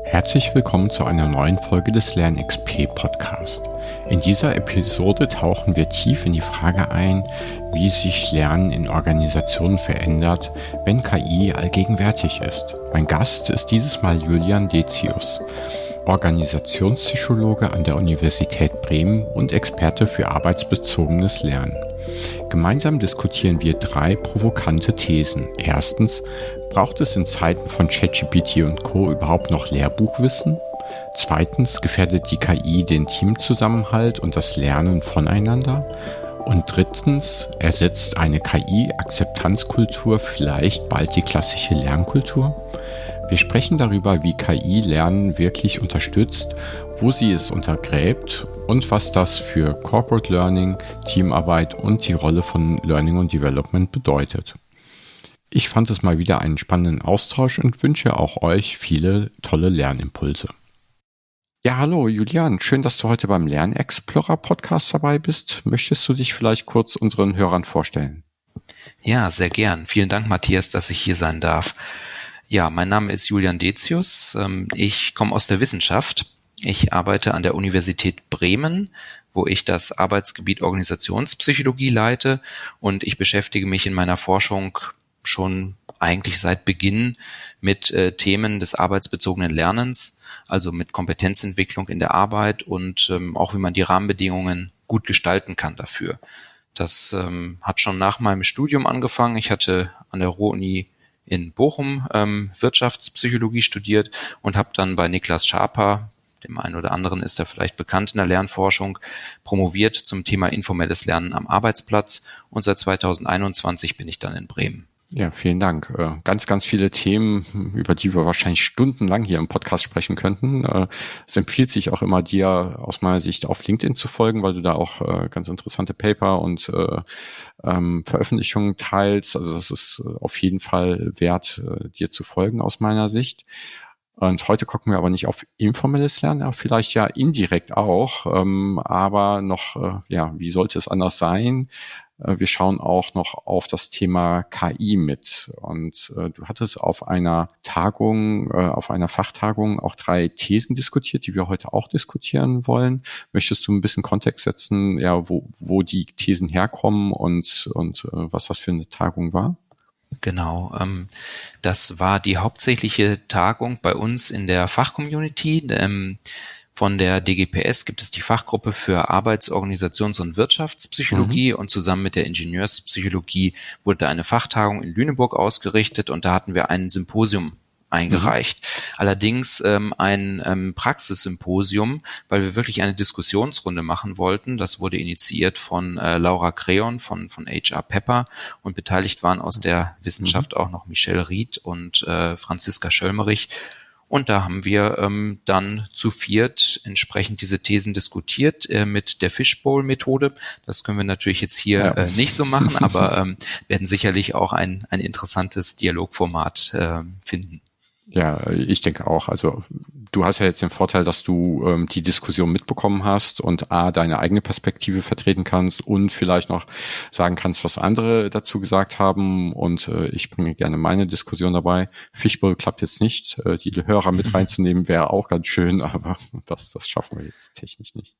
Herzlich willkommen zu einer neuen Folge des LernXP Podcast. In dieser Episode tauchen wir tief in die Frage ein, wie sich Lernen in Organisationen verändert, wenn KI allgegenwärtig ist. Mein Gast ist dieses Mal Julian Decius, Organisationspsychologe an der Universität Bremen und Experte für arbeitsbezogenes Lernen. Gemeinsam diskutieren wir 3 provokante Thesen. Erstens, braucht es in Zeiten von ChatGPT und Co. überhaupt noch Lehrbuchwissen? Zweitens, gefährdet die KI den Teamzusammenhalt und das Lernen voneinander? Und drittens, ersetzt eine KI-Akzeptanzkultur vielleicht bald die klassische Lernkultur? Wir sprechen darüber, wie KI Lernen wirklich unterstützt, wo sie es untergräbt und was das für Corporate Learning, Teamarbeit und die Rolle von Learning und Development bedeutet. Ich fand es mal wieder einen spannenden Austausch und wünsche auch euch viele tolle Lernimpulse. Ja, hallo Julian, schön, dass du heute beim Lernexplorer Podcast dabei bist. Möchtest du dich vielleicht kurz unseren Hörern vorstellen? Ja, sehr gern. Vielen Dank, Matthias, dass ich hier sein darf. Ja, mein Name ist Julian Decius. Ich komme aus der Wissenschaft. Ich arbeite an der Universität Bremen, wo ich das Arbeitsgebiet Organisationspsychologie leite, und ich beschäftige mich in meiner Forschung schon eigentlich seit Beginn mit Themen des arbeitsbezogenen Lernens, also mit Kompetenzentwicklung in der Arbeit und auch wie man die Rahmenbedingungen gut gestalten kann dafür. Das hat schon nach meinem Studium angefangen. Ich hatte an der Ruhr-Uni in Bochum Wirtschaftspsychologie studiert und habe dann bei Niklas Schaper, dem einen oder anderen ist er vielleicht bekannt in der Lernforschung, promoviert zum Thema informelles Lernen am Arbeitsplatz, und seit 2021 bin ich dann in Bremen. Ja, vielen Dank. Ganz, ganz viele Themen, über die wir wahrscheinlich stundenlang hier im Podcast sprechen könnten. Es empfiehlt sich auch immer, dir aus meiner Sicht auf LinkedIn zu folgen, weil du da auch ganz interessante Paper und Veröffentlichungen teilst. Also das ist auf jeden Fall wert, dir zu folgen aus meiner Sicht. Und heute gucken wir aber nicht auf informelles Lernen, aber vielleicht ja indirekt auch, aber noch, wie sollte es anders sein? Wir schauen auch noch auf das Thema KI mit. Und du hattest auf einer Tagung, auf einer Fachtagung auch 3 Thesen diskutiert, die wir heute auch diskutieren wollen. Möchtest du ein bisschen Kontext setzen, ja, wo die Thesen herkommen und was das für eine Tagung war? Genau, das war die hauptsächliche Tagung bei uns in der Fachcommunity. Von der DGPS gibt es die Fachgruppe für Arbeits-, Organisations- und Wirtschaftspsychologie, und zusammen mit der Ingenieurspsychologie wurde eine Fachtagung in Lüneburg ausgerichtet, und da hatten wir ein Symposium eingereicht. Allerdings ein Praxissymposium, weil wir wirklich eine Diskussionsrunde machen wollten. Das wurde initiiert von Laura Creon von HR Pepper, und beteiligt waren aus der Wissenschaft auch noch Michelle Ried und Franziska Schöllmerich. Und da haben wir dann zu 4 entsprechend diese Thesen diskutiert mit der Fishbowl-Methode. Das können wir natürlich jetzt hier nicht so machen, aber werden sicherlich auch ein interessantes Dialogformat finden. Ja, ich denke auch. Also du hast ja jetzt den Vorteil, dass du die Diskussion mitbekommen hast und deine eigene Perspektive vertreten kannst und vielleicht noch sagen kannst, was andere dazu gesagt haben. Und ich bringe gerne meine Diskussion dabei. Fishbowl klappt jetzt nicht. Die Hörer mit reinzunehmen wäre auch ganz schön, aber das schaffen wir jetzt technisch nicht.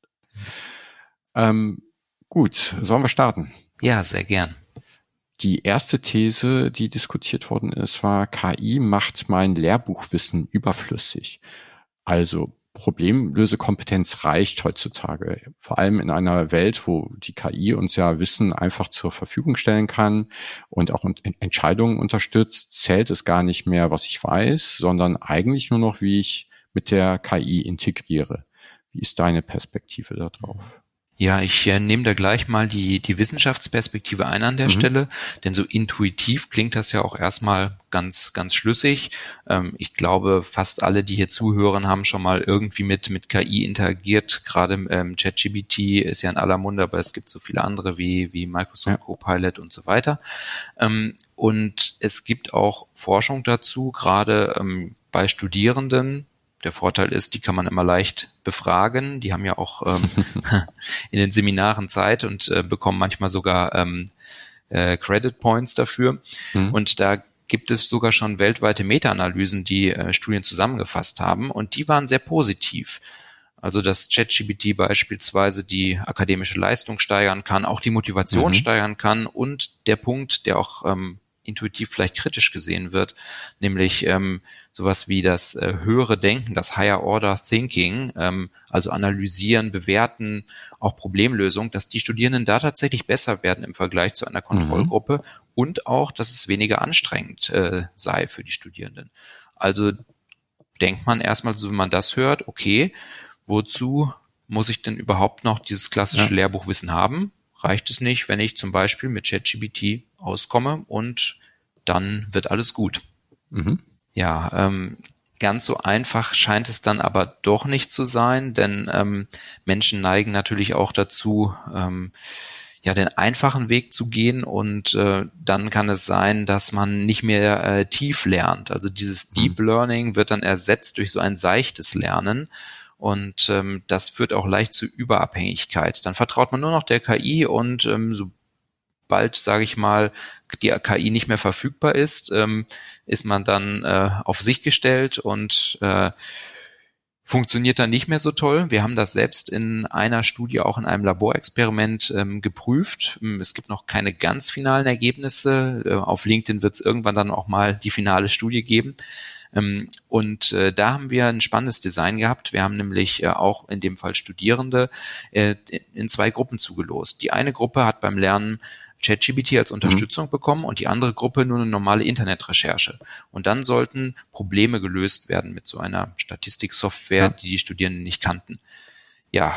Gut, sollen wir starten? Ja, sehr gern. Die erste These, die diskutiert worden ist, war: KI macht mein Lehrbuchwissen überflüssig. Also Problemlösekompetenz reicht heutzutage. Vor allem in einer Welt, wo die KI uns ja Wissen einfach zur Verfügung stellen kann und auch Entscheidungen unterstützt, zählt es gar nicht mehr, was ich weiß, sondern eigentlich nur noch, wie ich mit der KI integriere. Wie ist deine Perspektive da drauf? Ja, ich nehme da gleich mal die Wissenschaftsperspektive ein an der Stelle, denn so intuitiv klingt das ja auch erstmal ganz, ganz schlüssig. Ich glaube, fast alle, die hier zuhören, haben schon mal irgendwie mit KI interagiert. Gerade ChatGPT ist ja in aller Munde, aber es gibt so viele andere wie Microsoft Copilot und so weiter. Und es gibt auch Forschung dazu, gerade bei Studierenden. Der Vorteil ist, die kann man immer leicht befragen. Die haben ja auch in den Seminaren Zeit und bekommen manchmal sogar Credit Points dafür. Und da gibt es sogar schon weltweite Meta-Analysen, die Studien zusammengefasst haben, und die waren sehr positiv. Also dass ChatGPT beispielsweise die akademische Leistung steigern kann, auch die Motivation steigern kann, und der Punkt, der auch intuitiv vielleicht kritisch gesehen wird, nämlich sowas wie das höhere Denken, das Higher Order Thinking, also analysieren, bewerten, auch Problemlösung, dass die Studierenden da tatsächlich besser werden im Vergleich zu einer Kontrollgruppe und auch, dass es weniger anstrengend sei für die Studierenden. Also denkt man erstmal, so wenn man das hört, okay, wozu muss ich denn überhaupt noch dieses klassische Lehrbuchwissen haben? Reicht es nicht, wenn ich zum Beispiel mit ChatGPT auskomme und dann wird alles gut? Ja, ganz so einfach scheint es dann aber doch nicht zu sein, denn Menschen neigen natürlich auch dazu, den einfachen Weg zu gehen, und dann kann es sein, dass man nicht mehr tief lernt. Also dieses Deep Learning wird dann ersetzt durch so ein seichtes Lernen. Und das führt auch leicht zu Überabhängigkeit. Dann vertraut man nur noch der KI, und sobald, sage ich mal, die KI nicht mehr verfügbar ist, ist man dann auf sich gestellt und funktioniert dann nicht mehr so toll. Wir haben das selbst in einer Studie, auch in einem Laborexperiment geprüft. Es gibt noch keine ganz finalen Ergebnisse. Auf LinkedIn wird es irgendwann dann auch mal die finale Studie geben. Und da haben wir ein spannendes Design gehabt. Wir haben nämlich auch in dem Fall Studierende in 2 Gruppen zugelost. Die eine Gruppe hat beim Lernen ChatGPT als Unterstützung bekommen und die andere Gruppe nur eine normale Internetrecherche. Und dann sollten Probleme gelöst werden mit so einer Statistiksoftware, die die Studierenden nicht kannten. Ja,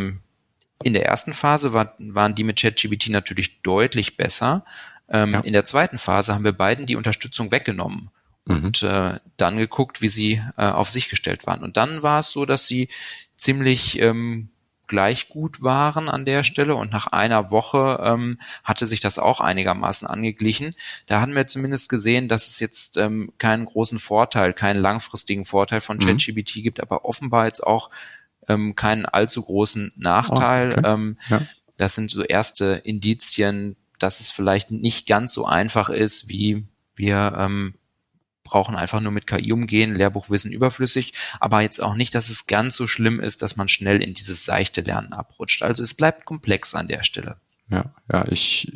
in der ersten Phase waren die mit ChatGPT natürlich deutlich besser. In der zweiten Phase haben wir beiden die Unterstützung weggenommen und dann geguckt, wie sie auf sich gestellt waren. Und dann war es so, dass sie ziemlich gleich gut waren an der Stelle, und nach einer Woche hatte sich das auch einigermaßen angeglichen. Da hatten wir zumindest gesehen, dass es jetzt keinen großen Vorteil, keinen langfristigen Vorteil von ChatGPT gibt, aber offenbar jetzt auch keinen allzu großen Nachteil. Das sind so erste Indizien, dass es vielleicht nicht ganz so einfach ist, wie wir brauchen einfach nur mit KI umgehen, Lehrbuchwissen überflüssig, aber jetzt auch nicht, dass es ganz so schlimm ist, dass man schnell in dieses seichte Lernen abrutscht. Also es bleibt komplex an der Stelle. Ich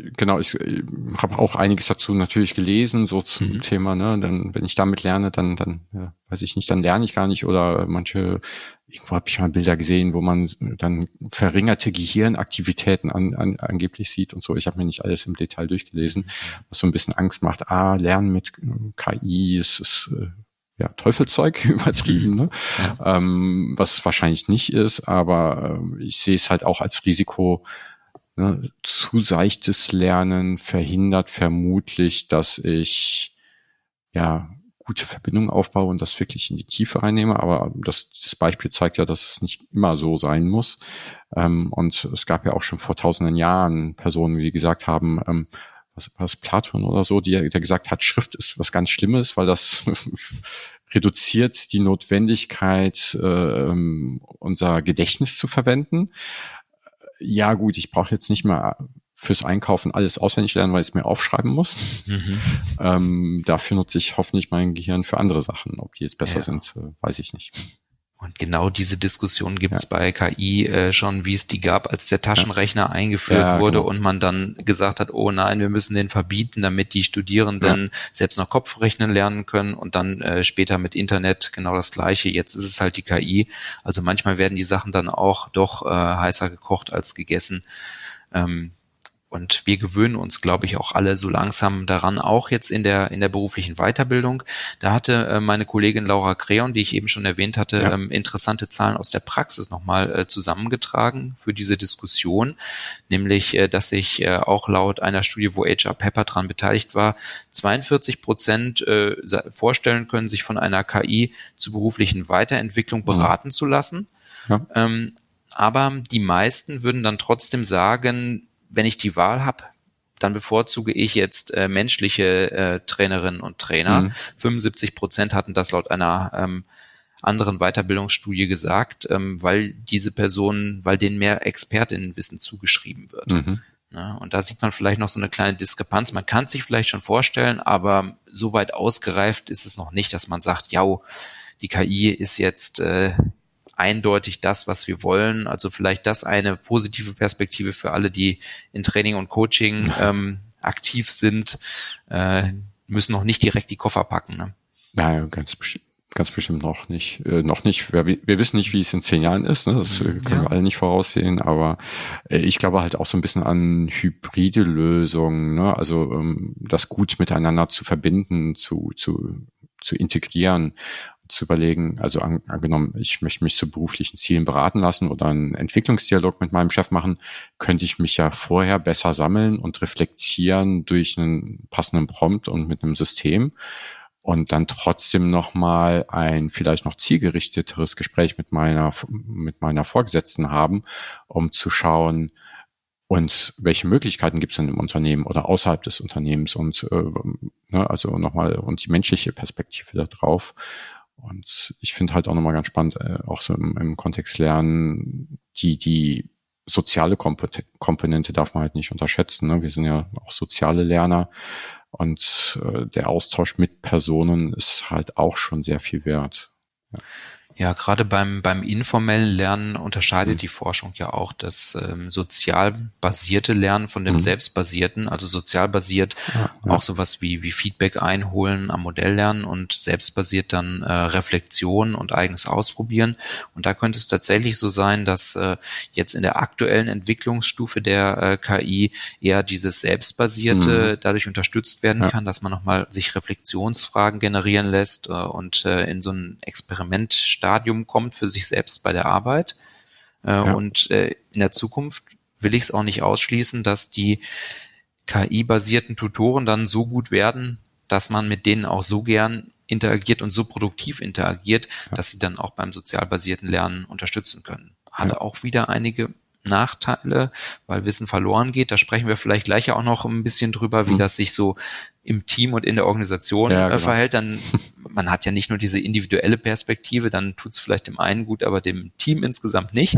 habe auch einiges dazu natürlich gelesen, so zum Thema, ne, dann, wenn ich damit lerne, dann weiß ich nicht, dann lerne ich gar nicht, oder irgendwo habe ich mal Bilder gesehen, wo man dann verringerte Gehirnaktivitäten angeblich sieht und so. Ich habe mir nicht alles im Detail durchgelesen, was so ein bisschen Angst macht. Lernen mit KI, es ist Teufelszeug, übertrieben, ne? Was es wahrscheinlich nicht ist, aber ich sehe es halt auch als Risiko. Ne, zu seichtes Lernen verhindert vermutlich, dass ich gute Verbindungen aufbaue und das wirklich in die Tiefe reinnehme. Aber das Beispiel zeigt ja, dass es nicht immer so sein muss. Und es gab ja auch schon vor tausenden Jahren Personen, die gesagt haben, was Platon oder so, der gesagt hat, Schrift ist was ganz Schlimmes, weil das reduziert die Notwendigkeit, unser Gedächtnis zu verwenden. Ja gut, ich brauche jetzt nicht mehr fürs Einkaufen alles auswendig lernen, weil ich es mir aufschreiben muss. Dafür nutze ich hoffentlich mein Gehirn für andere Sachen. Ob die jetzt besser sind, weiß ich nicht. Und genau diese Diskussion gibt es bei KI schon, wie es die gab, als der Taschenrechner eingeführt wurde und man dann gesagt hat, oh nein, wir müssen den verbieten, damit die Studierenden selbst noch Kopfrechnen lernen können, und dann später mit Internet genau das Gleiche. Jetzt ist es halt die KI. Also manchmal werden die Sachen dann auch doch heißer gekocht als gegessen. Und wir gewöhnen uns, glaube ich, auch alle so langsam daran, auch jetzt in der beruflichen Weiterbildung. Da hatte meine Kollegin Laura Creon, die ich eben schon erwähnt hatte, interessante Zahlen aus der Praxis nochmal zusammengetragen für diese Diskussion. Nämlich, dass sich auch laut einer Studie, wo HR Pepper dran beteiligt war, 42% vorstellen können, sich von einer KI zur beruflichen Weiterentwicklung beraten zu lassen. Aber die meisten würden dann trotzdem sagen, wenn ich die Wahl habe, dann bevorzuge ich jetzt menschliche Trainerinnen und Trainer. 75% hatten das laut einer anderen Weiterbildungsstudie gesagt, weil diese Personen, weil denen mehr Expertinnenwissen zugeschrieben wird. Ne? Und da sieht man vielleicht noch so eine kleine Diskrepanz. Man kann es sich vielleicht schon vorstellen, aber so weit ausgereift ist es noch nicht, dass man sagt, ja, die KI ist jetzt eindeutig das, was wir wollen. Also vielleicht das eine positive Perspektive für alle, die in Training und Coaching aktiv sind, müssen noch nicht direkt die Koffer packen. Ne? Ja, ganz bestimmt noch nicht. Wir wissen nicht, wie es in 10 Jahren ist. Ne? Das können wir alle nicht voraussehen. Aber ich glaube halt auch so ein bisschen an hybride Lösungen. Ne? Also das gut miteinander zu verbinden, zu integrieren, zu überlegen. Also angenommen, ich möchte mich zu beruflichen Zielen beraten lassen oder einen Entwicklungsdialog mit meinem Chef machen, könnte ich mich ja vorher besser sammeln und reflektieren durch einen passenden Prompt und mit einem System. Und dann trotzdem nochmal ein vielleicht noch zielgerichteteres Gespräch mit meiner Vorgesetzten haben, um zu schauen, und welche Möglichkeiten gibt es denn im Unternehmen oder außerhalb des Unternehmens und also nochmal und die menschliche Perspektive da drauf. Und ich finde halt auch nochmal ganz spannend, auch so im Kontext Lernen, die soziale Komponente darf man halt nicht unterschätzen. Ne? Wir sind ja auch soziale Lerner. Und der Austausch mit Personen ist halt auch schon sehr viel wert. Ja, gerade beim informellen Lernen unterscheidet die Forschung ja auch das sozial basierte Lernen von dem selbstbasierten, also sozial basiert auch sowas wie Feedback einholen am Modell lernen und selbstbasiert dann Reflexion und eigenes Ausprobieren. Und da könnte es tatsächlich so sein, dass jetzt in der aktuellen Entwicklungsstufe der KI eher dieses selbstbasierte dadurch unterstützt werden kann, dass man nochmal sich Reflexionsfragen generieren lässt und in so ein Experimentstadium kommt für sich selbst bei der Arbeit. Und in der Zukunft will ich es auch nicht ausschließen, dass die KI-basierten Tutoren dann so gut werden, dass man mit denen auch so gern interagiert und so produktiv interagiert, dass sie dann auch beim sozial basierten Lernen unterstützen können. Hat auch wieder einige Nachteile, weil Wissen verloren geht. Da sprechen wir vielleicht gleich auch noch ein bisschen drüber, wie das sich so im Team und in der Organisation verhält. Dann, man hat ja nicht nur diese individuelle Perspektive, dann tut es vielleicht dem einen gut, aber dem Team insgesamt nicht.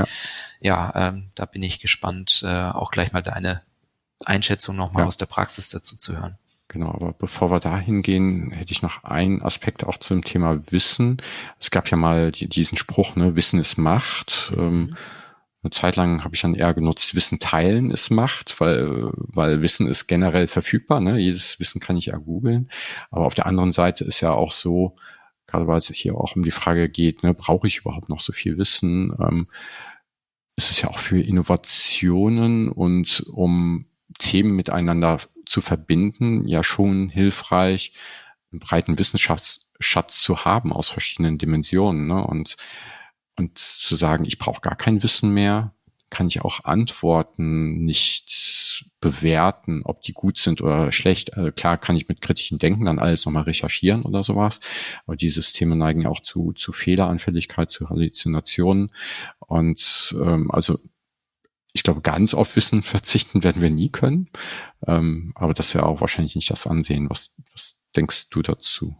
Da bin ich gespannt, auch gleich mal deine Einschätzung nochmal aus der Praxis dazu zu hören. Genau, aber bevor wir da hingehen, hätte ich noch einen Aspekt auch zum Thema Wissen. Es gab ja mal diesen Spruch, ne, Wissen ist Macht. Eine Zeit lang habe ich dann eher genutzt, Wissen teilen ist Macht, weil Wissen ist generell verfügbar. Ne? Jedes Wissen kann ich googeln. Aber auf der anderen Seite ist ja auch so, gerade weil es hier auch um die Frage geht, ne, brauche ich überhaupt noch so viel Wissen? Ist es ja auch für Innovationen und um Themen miteinander zu verbinden, ja schon hilfreich, einen breiten Wissensschatz zu haben aus verschiedenen Dimensionen. Ne? Und zu sagen, ich brauche gar kein Wissen mehr, kann ich auch Antworten nicht bewerten, ob die gut sind oder schlecht. Also klar kann ich mit kritischem Denken dann alles nochmal recherchieren oder sowas, aber die Systeme neigen ja auch zu Fehleranfälligkeit, zu Halluzinationen. Und also ich glaube, ganz auf Wissen verzichten werden wir nie können. Aber das ist ja auch wahrscheinlich nicht das Ansehen. Was denkst du dazu?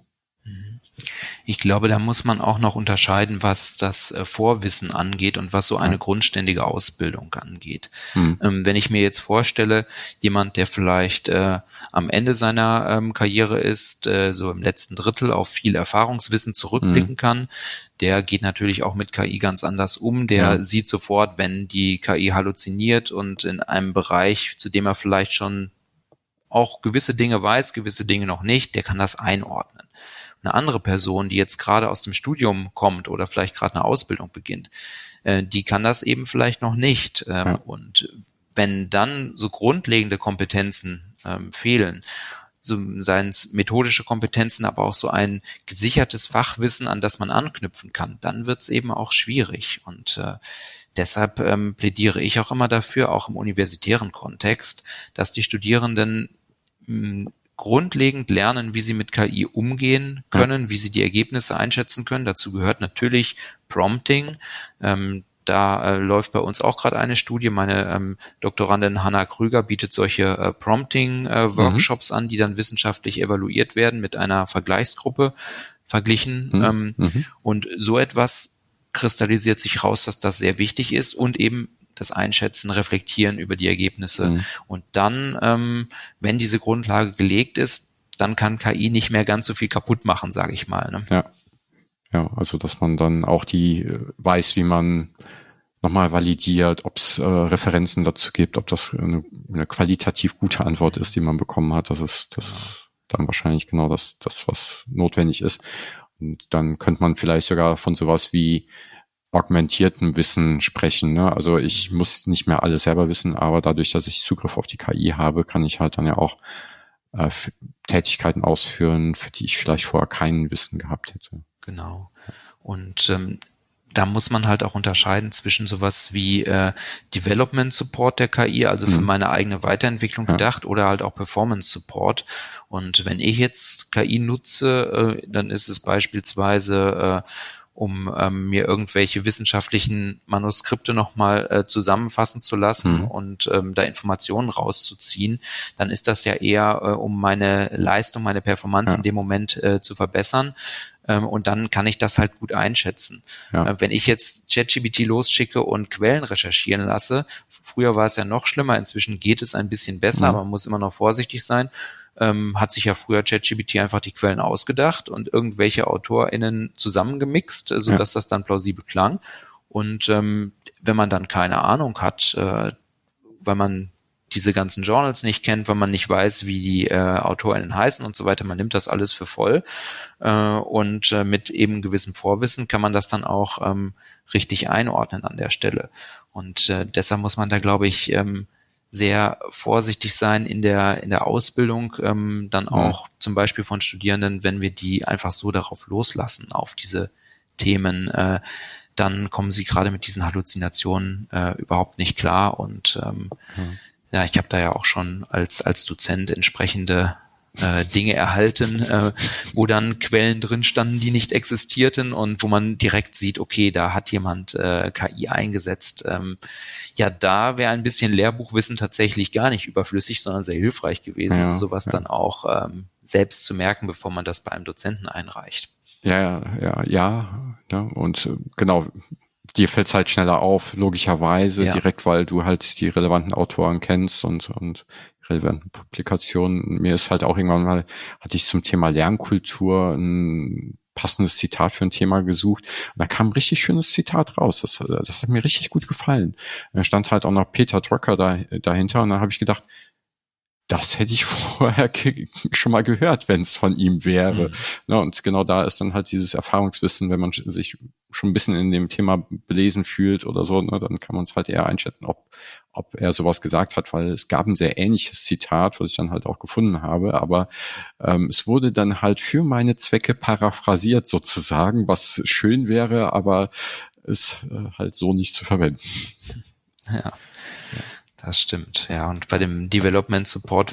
Ich glaube, da muss man auch noch unterscheiden, was das Vorwissen angeht und was so eine grundständige Ausbildung angeht. Wenn ich mir jetzt vorstelle, jemand, der vielleicht am Ende seiner Karriere ist, so im letzten Drittel auf viel Erfahrungswissen zurückblicken kann, der geht natürlich auch mit KI ganz anders um. Der sieht sofort, wenn die KI halluziniert und in einem Bereich, zu dem er vielleicht schon auch gewisse Dinge weiß, gewisse Dinge noch nicht, der kann das einordnen. Eine andere Person, die jetzt gerade aus dem Studium kommt oder vielleicht gerade eine Ausbildung beginnt, die kann das eben vielleicht noch nicht. Und wenn dann so grundlegende Kompetenzen fehlen, so seien es methodische Kompetenzen, aber auch so ein gesichertes Fachwissen, an das man anknüpfen kann, dann wird es eben auch schwierig. Und deshalb plädiere ich auch immer dafür, auch im universitären Kontext, dass die Studierenden grundlegend lernen, wie sie mit KI umgehen können, wie sie die Ergebnisse einschätzen können. Dazu gehört natürlich Prompting. Da läuft bei uns auch gerade eine Studie. Meine Doktorandin Hanna Krüger bietet solche Prompting-Workshops an, die dann wissenschaftlich evaluiert werden, mit einer Vergleichsgruppe verglichen. Und so etwas kristallisiert sich raus, dass das sehr wichtig ist und eben das Einschätzen, Reflektieren über die Ergebnisse. Und dann, wenn diese Grundlage gelegt ist, dann kann KI nicht mehr ganz so viel kaputt machen, sage ich mal. Ne? Ja, also dass man dann auch weiß, wie man nochmal validiert, ob es Referenzen dazu gibt, ob das eine qualitativ gute Antwort ist, die man bekommen hat. Das ist dann wahrscheinlich genau das, was notwendig ist. Und dann könnte man vielleicht sogar von sowas wie augmentiertem Wissen sprechen. Ne? Also ich muss nicht mehr alles selber wissen, aber dadurch, dass ich Zugriff auf die KI habe, kann ich halt dann ja auch Tätigkeiten ausführen, für die ich vielleicht vorher kein Wissen gehabt hätte. Genau. Und da muss man halt auch unterscheiden zwischen sowas wie Development Support der KI, also für meine eigene Weiterentwicklung gedacht, oder halt auch Performance Support. Und wenn ich jetzt KI nutze, dann ist es beispielsweise um mir irgendwelche wissenschaftlichen Manuskripte nochmal zusammenfassen zu lassen und da Informationen rauszuziehen, dann ist das ja eher, um meine Leistung, meine Performance in dem Moment zu verbessern. Und dann kann ich das halt gut einschätzen. Wenn ich jetzt ChatGPT losschicke und Quellen recherchieren lasse, früher war es ja noch schlimmer, inzwischen geht es ein bisschen besser, aber man muss immer noch vorsichtig sein. Hat sich ja früher ChatGPT einfach die Quellen ausgedacht und irgendwelche AutorInnen zusammengemixt, sodass das dann plausibel klang. Und wenn man dann keine Ahnung hat, weil man diese ganzen Journals nicht kennt, weil man nicht weiß, wie die AutorInnen heißen und so weiter, man nimmt das alles für voll. Und mit eben gewissem Vorwissen kann man das dann auch richtig einordnen an der Stelle. Und deshalb muss man da, glaube ich, sehr vorsichtig sein in der Ausbildung, dann auch zum Beispiel von Studierenden, wenn wir die einfach so darauf loslassen, auf diese Themen, dann kommen sie gerade mit diesen Halluzinationen überhaupt nicht klar. Und ich habe da ja auch schon als Dozent entsprechende Dinge erhalten, wo dann Quellen drin standen, die nicht existierten und wo man direkt sieht, okay, da hat jemand KI eingesetzt. Da wäre ein bisschen Lehrbuchwissen tatsächlich gar nicht überflüssig, sondern sehr hilfreich gewesen, um sowas dann auch selbst zu merken, bevor man das bei einem Dozenten einreicht. Ja. Und genau, dir fällt es halt schneller auf, logischerweise, direkt, weil du halt die relevanten Autoren kennst und relevanten Publikationen. Mir ist halt auch irgendwann mal, hatte ich zum Thema Lernkultur ein passendes Zitat für ein Thema gesucht. Und da kam ein richtig schönes Zitat raus. Das hat mir richtig gut gefallen. Da stand halt auch noch Peter Drucker dahinter und dann habe ich gedacht, das hätte ich vorher schon mal gehört, wenn es von ihm wäre. Ja, und genau da ist dann halt dieses Erfahrungswissen, wenn man sich schon ein bisschen in dem Thema belesen fühlt oder so, ne, dann kann man es halt eher einschätzen, ob er sowas gesagt hat, weil es gab ein sehr ähnliches Zitat, was ich dann halt auch gefunden habe, aber es wurde dann halt für meine Zwecke paraphrasiert sozusagen, was schön wäre, aber ist halt so nicht zu verwenden. Ja. Das stimmt, ja. Und bei dem Development Support,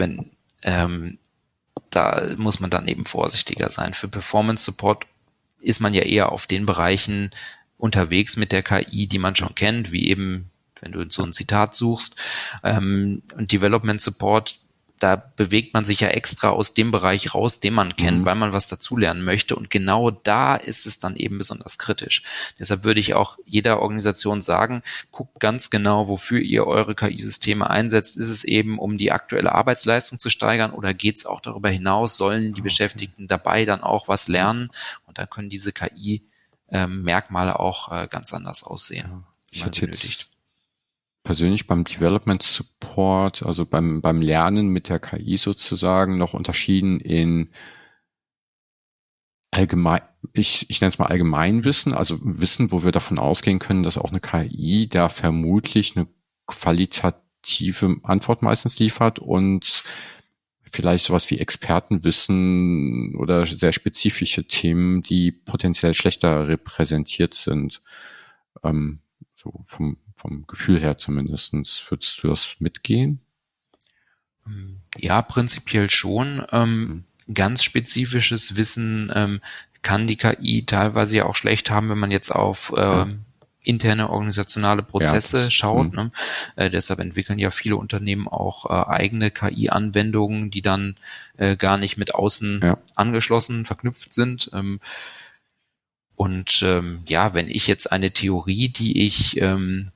da muss man dann eben vorsichtiger sein. Für Performance Support ist man ja eher auf den Bereichen unterwegs mit der KI, die man schon kennt, wie eben, wenn du so ein Zitat suchst. Und Development Support, da bewegt man sich ja extra aus dem Bereich raus, den man kennt, weil man was dazulernen möchte. Und genau da ist es dann eben besonders kritisch. Deshalb würde ich auch jeder Organisation sagen, guckt ganz genau, wofür ihr eure KI-Systeme einsetzt. Ist es eben, um die aktuelle Arbeitsleistung zu steigern, oder geht es auch darüber hinaus? Sollen die Beschäftigten dabei dann auch was lernen? Und da können diese KI-Merkmale auch ganz anders aussehen. Ich hätte jetzt persönlich beim Development Support, also beim Lernen mit der KI sozusagen, noch unterschieden in allgemein, ich nenne es mal Allgemeinwissen, also Wissen, wo wir davon ausgehen können, dass auch eine KI da vermutlich eine qualitative Antwort meistens liefert, und vielleicht sowas wie Expertenwissen oder sehr spezifische Themen, die potenziell schlechter repräsentiert sind, so vom Gefühl her zumindestens. Würdest du das mitgehen? Ja, prinzipiell schon. Ganz spezifisches Wissen kann die KI teilweise ja auch schlecht haben, wenn man jetzt auf interne organisationale Prozesse schaut. Ne? Deshalb entwickeln ja viele Unternehmen auch eigene KI-Anwendungen, die dann gar nicht mit außen angeschlossen, verknüpft sind. Und wenn ich jetzt eine Theorie, die ich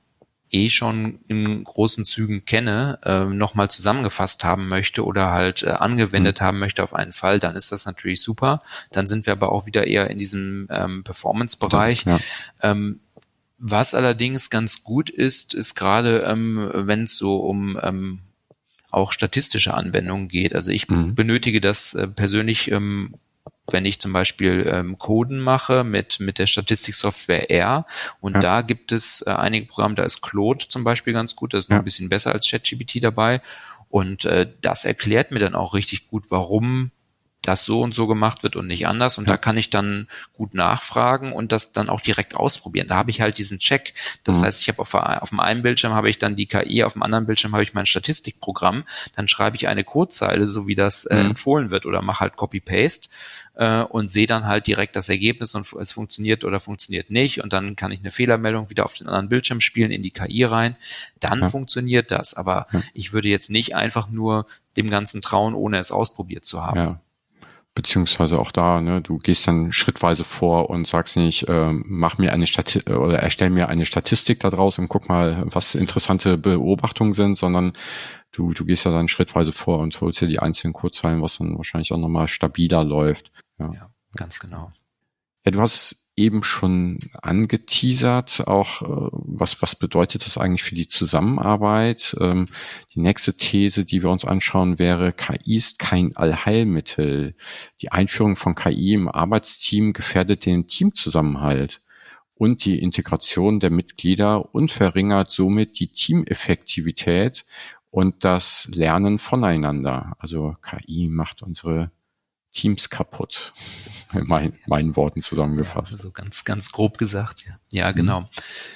schon in großen Zügen kenne, nochmal zusammengefasst haben möchte oder halt angewendet haben möchte auf einen Fall, dann ist das natürlich super. Dann sind wir aber auch wieder eher in diesem Performance-Bereich. Ja. Was allerdings ganz gut ist gerade, wenn es so um auch statistische Anwendungen geht. Also ich benötige das persönlich, wenn ich zum Beispiel Coden mache mit der Statistiksoftware R, und da gibt es einige Programme, da ist Claude zum Beispiel ganz gut, das ist noch ein bisschen besser als ChatGPT dabei, und das erklärt mir dann auch richtig gut, warum das so und so gemacht wird und nicht anders, und da kann ich dann gut nachfragen und das dann auch direkt ausprobieren. Da habe ich halt diesen Check. Das heißt, ich habe auf dem einen Bildschirm habe ich dann die KI, auf dem anderen Bildschirm habe ich mein Statistikprogramm, dann schreibe ich eine Codezeile, so wie das empfohlen wird, oder mache halt Copy-Paste und sehe dann halt direkt das Ergebnis und es funktioniert oder funktioniert nicht, und dann kann ich eine Fehlermeldung wieder auf den anderen Bildschirm spielen, in die KI rein. Dann funktioniert das, aber ich würde jetzt nicht einfach nur dem Ganzen trauen, ohne es ausprobiert zu haben. Ja. Beziehungsweise auch da, ne, du gehst dann schrittweise vor und sagst nicht, mach mir eine oder erstell mir eine Statistik da draus und guck mal, was interessante Beobachtungen sind, sondern du gehst ja dann schrittweise vor und holst dir die einzelnen Codezeilen, was dann wahrscheinlich auch nochmal stabiler läuft. Ja, ganz genau. Ja, du hast eben schon angeteasert, auch was bedeutet das eigentlich für die Zusammenarbeit? Die nächste These, die wir uns anschauen, wäre, KI ist kein Allheilmittel. Die Einführung von KI im Arbeitsteam gefährdet den Teamzusammenhalt und die Integration der Mitglieder und verringert somit die Teameffektivität und das Lernen voneinander. Also KI macht unsere Teams kaputt, in meinen Worten zusammengefasst. Ja, so ganz, ganz grob gesagt. Ja, genau.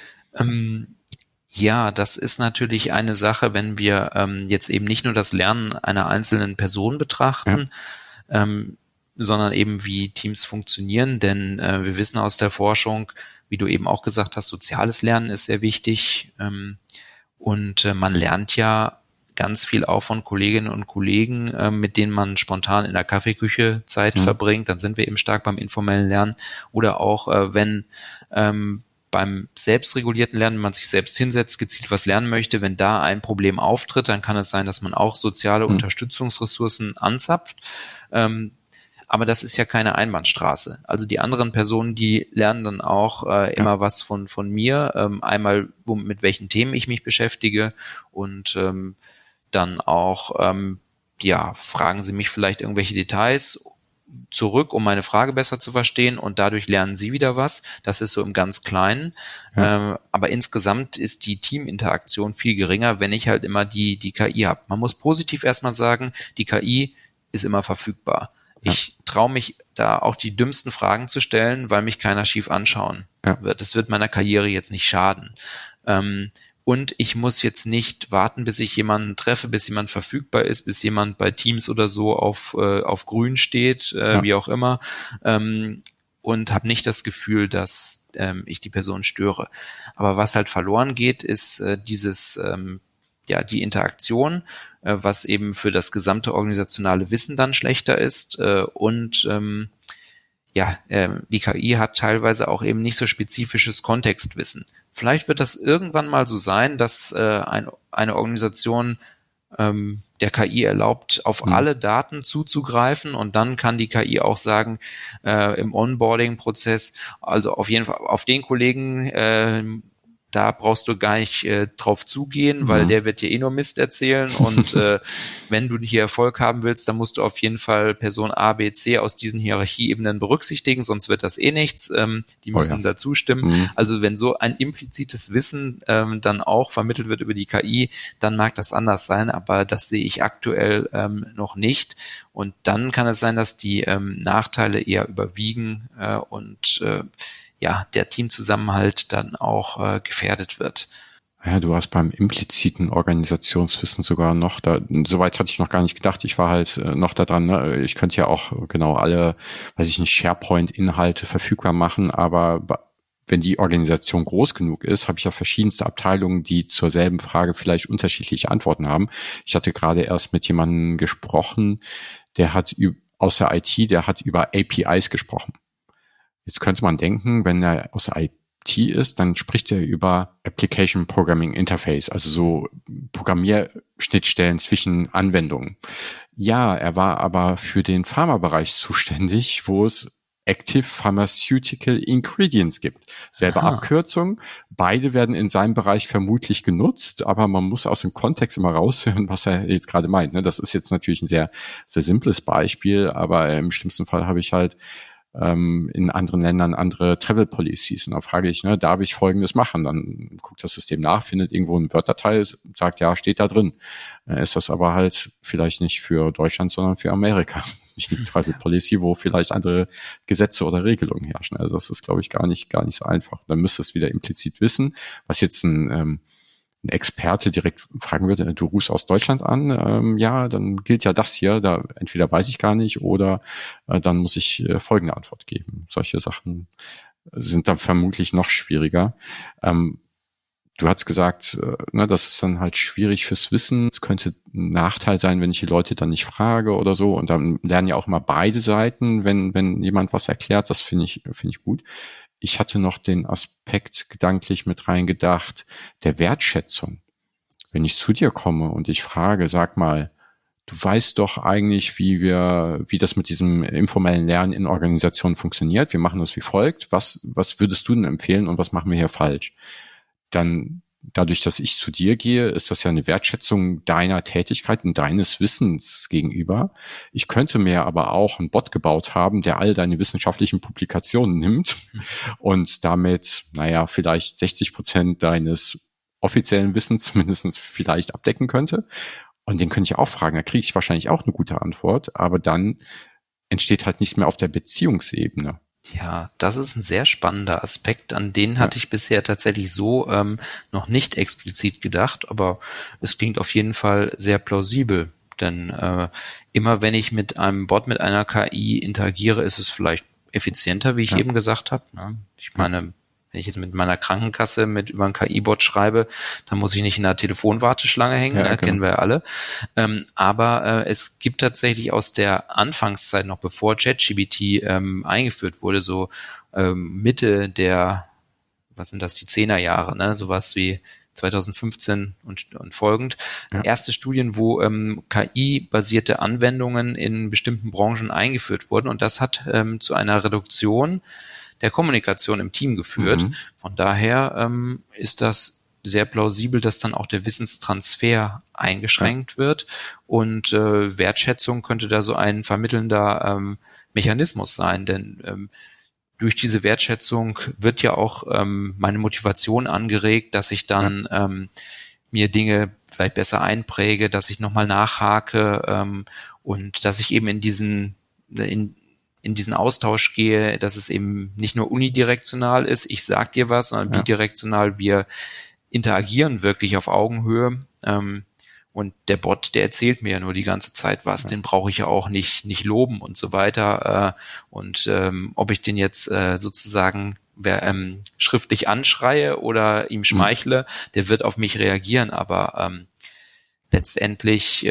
Ja, das ist natürlich eine Sache, wenn wir jetzt eben nicht nur das Lernen einer einzelnen Person betrachten, sondern eben wie Teams funktionieren. Denn wir wissen aus der Forschung, wie du eben auch gesagt hast, soziales Lernen ist sehr wichtig. Und man lernt ja ganz viel auch von Kolleginnen und Kollegen, mit denen man spontan in der Kaffeeküche Zeit verbringt. Dann sind wir eben stark beim informellen Lernen. Oder auch, wenn beim selbstregulierten Lernen, wenn man sich selbst hinsetzt, gezielt was lernen möchte, wenn da ein Problem auftritt, dann kann es sein, dass man auch soziale Unterstützungsressourcen anzapft. Aber das ist ja keine Einbahnstraße. Also die anderen Personen, die lernen dann auch immer was von mir. Einmal, mit welchen Themen ich mich beschäftige, und dann auch, fragen sie mich vielleicht irgendwelche Details zurück, um meine Frage besser zu verstehen, und dadurch lernen sie wieder was. Das ist so im ganz Kleinen. Aber insgesamt ist die Teaminteraktion viel geringer, wenn ich halt immer die KI habe. Man muss positiv erstmal sagen, die KI ist immer verfügbar. Ich traue mich da auch die dümmsten Fragen zu stellen, weil mich keiner schief anschauen wird. Das wird meiner Karriere jetzt nicht schaden. Und ich muss jetzt nicht warten, bis ich jemanden treffe, bis jemand verfügbar ist, bis jemand bei Teams oder so auf grün steht, wie auch immer, und habe nicht das Gefühl, dass ich die Person störe. Aber was halt verloren geht, ist die Interaktion, was eben für das gesamte organisationale Wissen dann schlechter ist, und die KI hat teilweise auch eben nicht so spezifisches Kontextwissen. Vielleicht wird das irgendwann mal so sein, dass eine Organisation der KI erlaubt, auf alle Daten zuzugreifen, und dann kann die KI auch sagen, im Onboarding-Prozess, also auf jeden Fall auf den Kollegen, da brauchst du gar nicht drauf zugehen, weil der wird dir eh nur Mist erzählen, und wenn du hier Erfolg haben willst, dann musst du auf jeden Fall Person A, B, C aus diesen Hierarchieebenen berücksichtigen, sonst wird das eh nichts. Die müssen da zustimmen. Also wenn so ein implizites Wissen dann auch vermittelt wird über die KI, dann mag das anders sein, aber das sehe ich aktuell noch nicht. Und dann kann es sein, dass die Nachteile eher überwiegen und der Teamzusammenhalt dann auch gefährdet wird. Ja, du hast beim impliziten Organisationswissen sogar noch soweit hatte ich noch gar nicht gedacht. Ich war halt noch da dran, ne? Ich könnte ja auch genau alle, SharePoint-Inhalte verfügbar machen, aber wenn die Organisation groß genug ist, habe ich ja verschiedenste Abteilungen, die zur selben Frage vielleicht unterschiedliche Antworten haben. Ich hatte gerade erst mit jemandem gesprochen, der hat aus der IT, der hat über APIs gesprochen. Jetzt könnte man denken, wenn er aus der ist, dann spricht er über Application Programming Interface, also so Programmierschnittstellen zwischen Anwendungen. Ja, er war aber für den Pharmabereich zuständig, wo es Active Pharmaceutical Ingredients gibt. Selbe Abkürzung. Beide werden in seinem Bereich vermutlich genutzt, aber man muss aus dem Kontext immer raushören, was er jetzt gerade meint. Das ist jetzt natürlich ein sehr, sehr simples Beispiel, aber im schlimmsten Fall habe ich halt in anderen Ländern andere Travel Policies. Und da frage ich, darf ich Folgendes machen? Dann guckt das System nach, findet irgendwo eine Word-Datei, sagt, ja, steht da drin. Ist das aber halt vielleicht nicht für Deutschland, sondern für Amerika. Die Travel Policy, wo vielleicht andere Gesetze oder Regelungen herrschen. Also das ist, glaube ich, gar nicht so einfach. Dann müsste es wieder implizit wissen, was jetzt ein Experte direkt fragen würde, du rufst aus Deutschland an, ja, dann gilt ja das hier, da entweder weiß ich gar nicht oder dann muss ich folgende Antwort geben. Solche Sachen sind dann vermutlich noch schwieriger. Du hast gesagt, das ist dann halt schwierig fürs Wissen. Es könnte ein Nachteil sein, wenn ich die Leute dann nicht frage oder so. Und dann lernen ja auch immer beide Seiten, wenn jemand was erklärt. Das finde ich gut. Ich hatte noch den Aspekt gedanklich mit reingedacht, der Wertschätzung. Wenn ich zu dir komme und ich frage, sag mal, du weißt doch eigentlich, wie das mit diesem informellen Lernen in Organisationen funktioniert. Wir machen das wie folgt. Was würdest du denn empfehlen und was machen wir hier falsch? Dann, dadurch, dass ich zu dir gehe, ist das ja eine Wertschätzung deiner Tätigkeit und deines Wissens gegenüber. Ich könnte mir aber auch einen Bot gebaut haben, der all deine wissenschaftlichen Publikationen nimmt und damit, vielleicht 60% deines offiziellen Wissens zumindest vielleicht abdecken könnte. Und den könnte ich auch fragen, da kriege ich wahrscheinlich auch eine gute Antwort, aber dann entsteht halt nichts mehr auf der Beziehungsebene. Ja, das ist ein sehr spannender Aspekt, an den hatte ich bisher tatsächlich so noch nicht explizit gedacht, aber es klingt auf jeden Fall sehr plausibel, denn immer wenn ich mit einem Bot, mit einer KI interagiere, ist es vielleicht effizienter, wie ich eben gesagt habe. Ne? Ich meine, wenn ich jetzt mit meiner Krankenkasse über einen KI-Bot schreibe, dann muss ich nicht in einer Telefonwarteschlange hängen, genau. Kennen wir ja alle. Aber es gibt tatsächlich aus der Anfangszeit, noch bevor ChatGPT eingeführt wurde, so Mitte der, was sind das, die 10er Jahre, ne? Sowas wie 2015 und folgend. Erste Studien, wo KI-basierte Anwendungen in bestimmten Branchen eingeführt wurden. Und das hat zu einer Reduktion der Kommunikation im Team geführt. Von daher ist das sehr plausibel, dass dann auch der Wissenstransfer eingeschränkt wird und Wertschätzung könnte da so ein vermittelnder Mechanismus sein, denn durch diese Wertschätzung wird ja auch meine Motivation angeregt, dass ich dann mir Dinge vielleicht besser einpräge, dass ich nochmal nachhake und dass ich eben in diesen Austausch gehe, dass es eben nicht nur unidirektional ist, ich sag dir was, sondern bidirektional, wir interagieren wirklich auf Augenhöhe. Und der Bot, der erzählt mir ja nur die ganze Zeit was, den brauche ich ja auch nicht loben und so weiter. Und ob ich den jetzt sozusagen schriftlich anschreie oder ihm schmeichle, der wird auf mich reagieren, aber letztendlich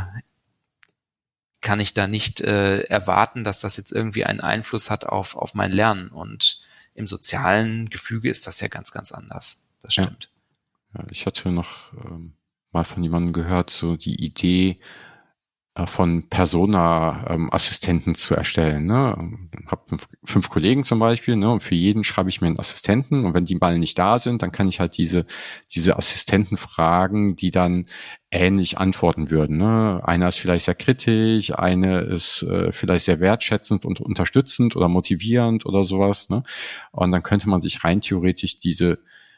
kann ich da nicht erwarten, dass das jetzt irgendwie einen Einfluss hat auf mein Lernen. Und im sozialen Gefüge ist das ja ganz, ganz anders. Das stimmt. Ja, ich hatte noch mal von jemandem gehört, so die Idee von Persona-Assistenten zu erstellen. Ne? Hab fünf Kollegen zum Beispiel, ne? Und für jeden schreibe ich mir einen Assistenten. Und wenn die mal nicht da sind, dann kann ich halt diese Assistenten fragen, die dann ähnlich antworten würden. Ne? Einer ist vielleicht sehr kritisch, eine ist vielleicht sehr wertschätzend und unterstützend oder motivierend oder sowas. Ne? Und dann könnte man sich rein theoretisch diese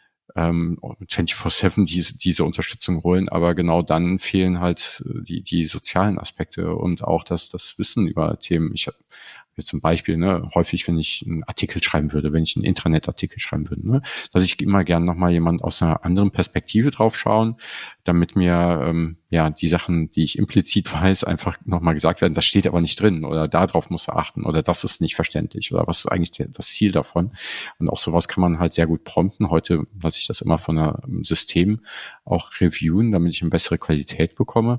24/7 diese Unterstützung holen, aber genau dann fehlen halt die sozialen Aspekte und auch das Wissen über Themen. Ich habe jetzt zum Beispiel, häufig, wenn ich einen Artikel schreiben würde, wenn ich einen Intranet-Artikel schreiben würde, dass ich immer gern nochmal jemand aus einer anderen Perspektive drauf schauen, damit mir die Sachen, die ich implizit weiß, einfach nochmal gesagt werden, das steht aber nicht drin oder darauf muss er achten oder das ist nicht verständlich oder was ist eigentlich das Ziel davon. Und auch sowas kann man halt sehr gut prompten. Heute lasse ich das immer von einem System auch reviewen, damit ich eine bessere Qualität bekomme.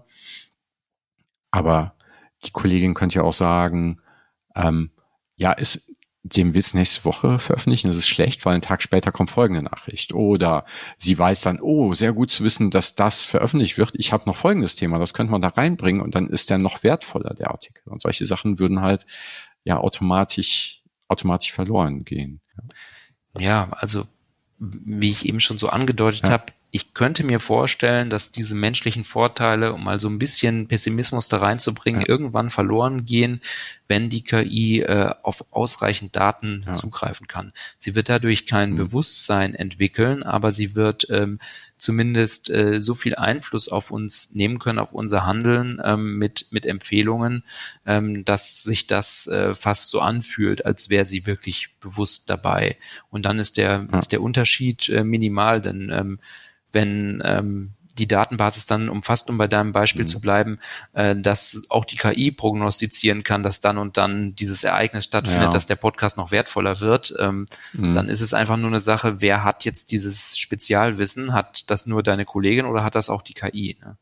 Aber die Kollegin könnte ja auch sagen, dem willst du nächste Woche veröffentlichen, das ist schlecht, weil einen Tag später kommt folgende Nachricht. Oder sie weiß dann, oh, sehr gut zu wissen, dass das veröffentlicht wird. Ich habe noch folgendes Thema, das könnte man da reinbringen und dann ist der noch wertvoller, der Artikel. Und solche Sachen würden halt ja automatisch verloren gehen. Ja, also wie ich eben schon so angedeutet habe, ich könnte mir vorstellen, dass diese menschlichen Vorteile, um mal so ein bisschen Pessimismus da reinzubringen, irgendwann verloren gehen, wenn die KI auf ausreichend Daten zugreifen kann. Sie wird dadurch kein Bewusstsein entwickeln, aber sie wird zumindest so viel Einfluss auf uns nehmen können, auf unser Handeln mit Empfehlungen, dass sich das fast so anfühlt, als wäre sie wirklich bewusst dabei. Und dann ist der Unterschied minimal, denn wenn die Datenbasis dann umfasst, um bei deinem Beispiel zu bleiben, dass auch die KI prognostizieren kann, dass dann und dann dieses Ereignis stattfindet, dass der Podcast noch wertvoller wird, dann ist es einfach nur eine Sache, wer hat jetzt dieses Spezialwissen? Hat das nur deine Kollegin oder hat das auch die KI? Ne?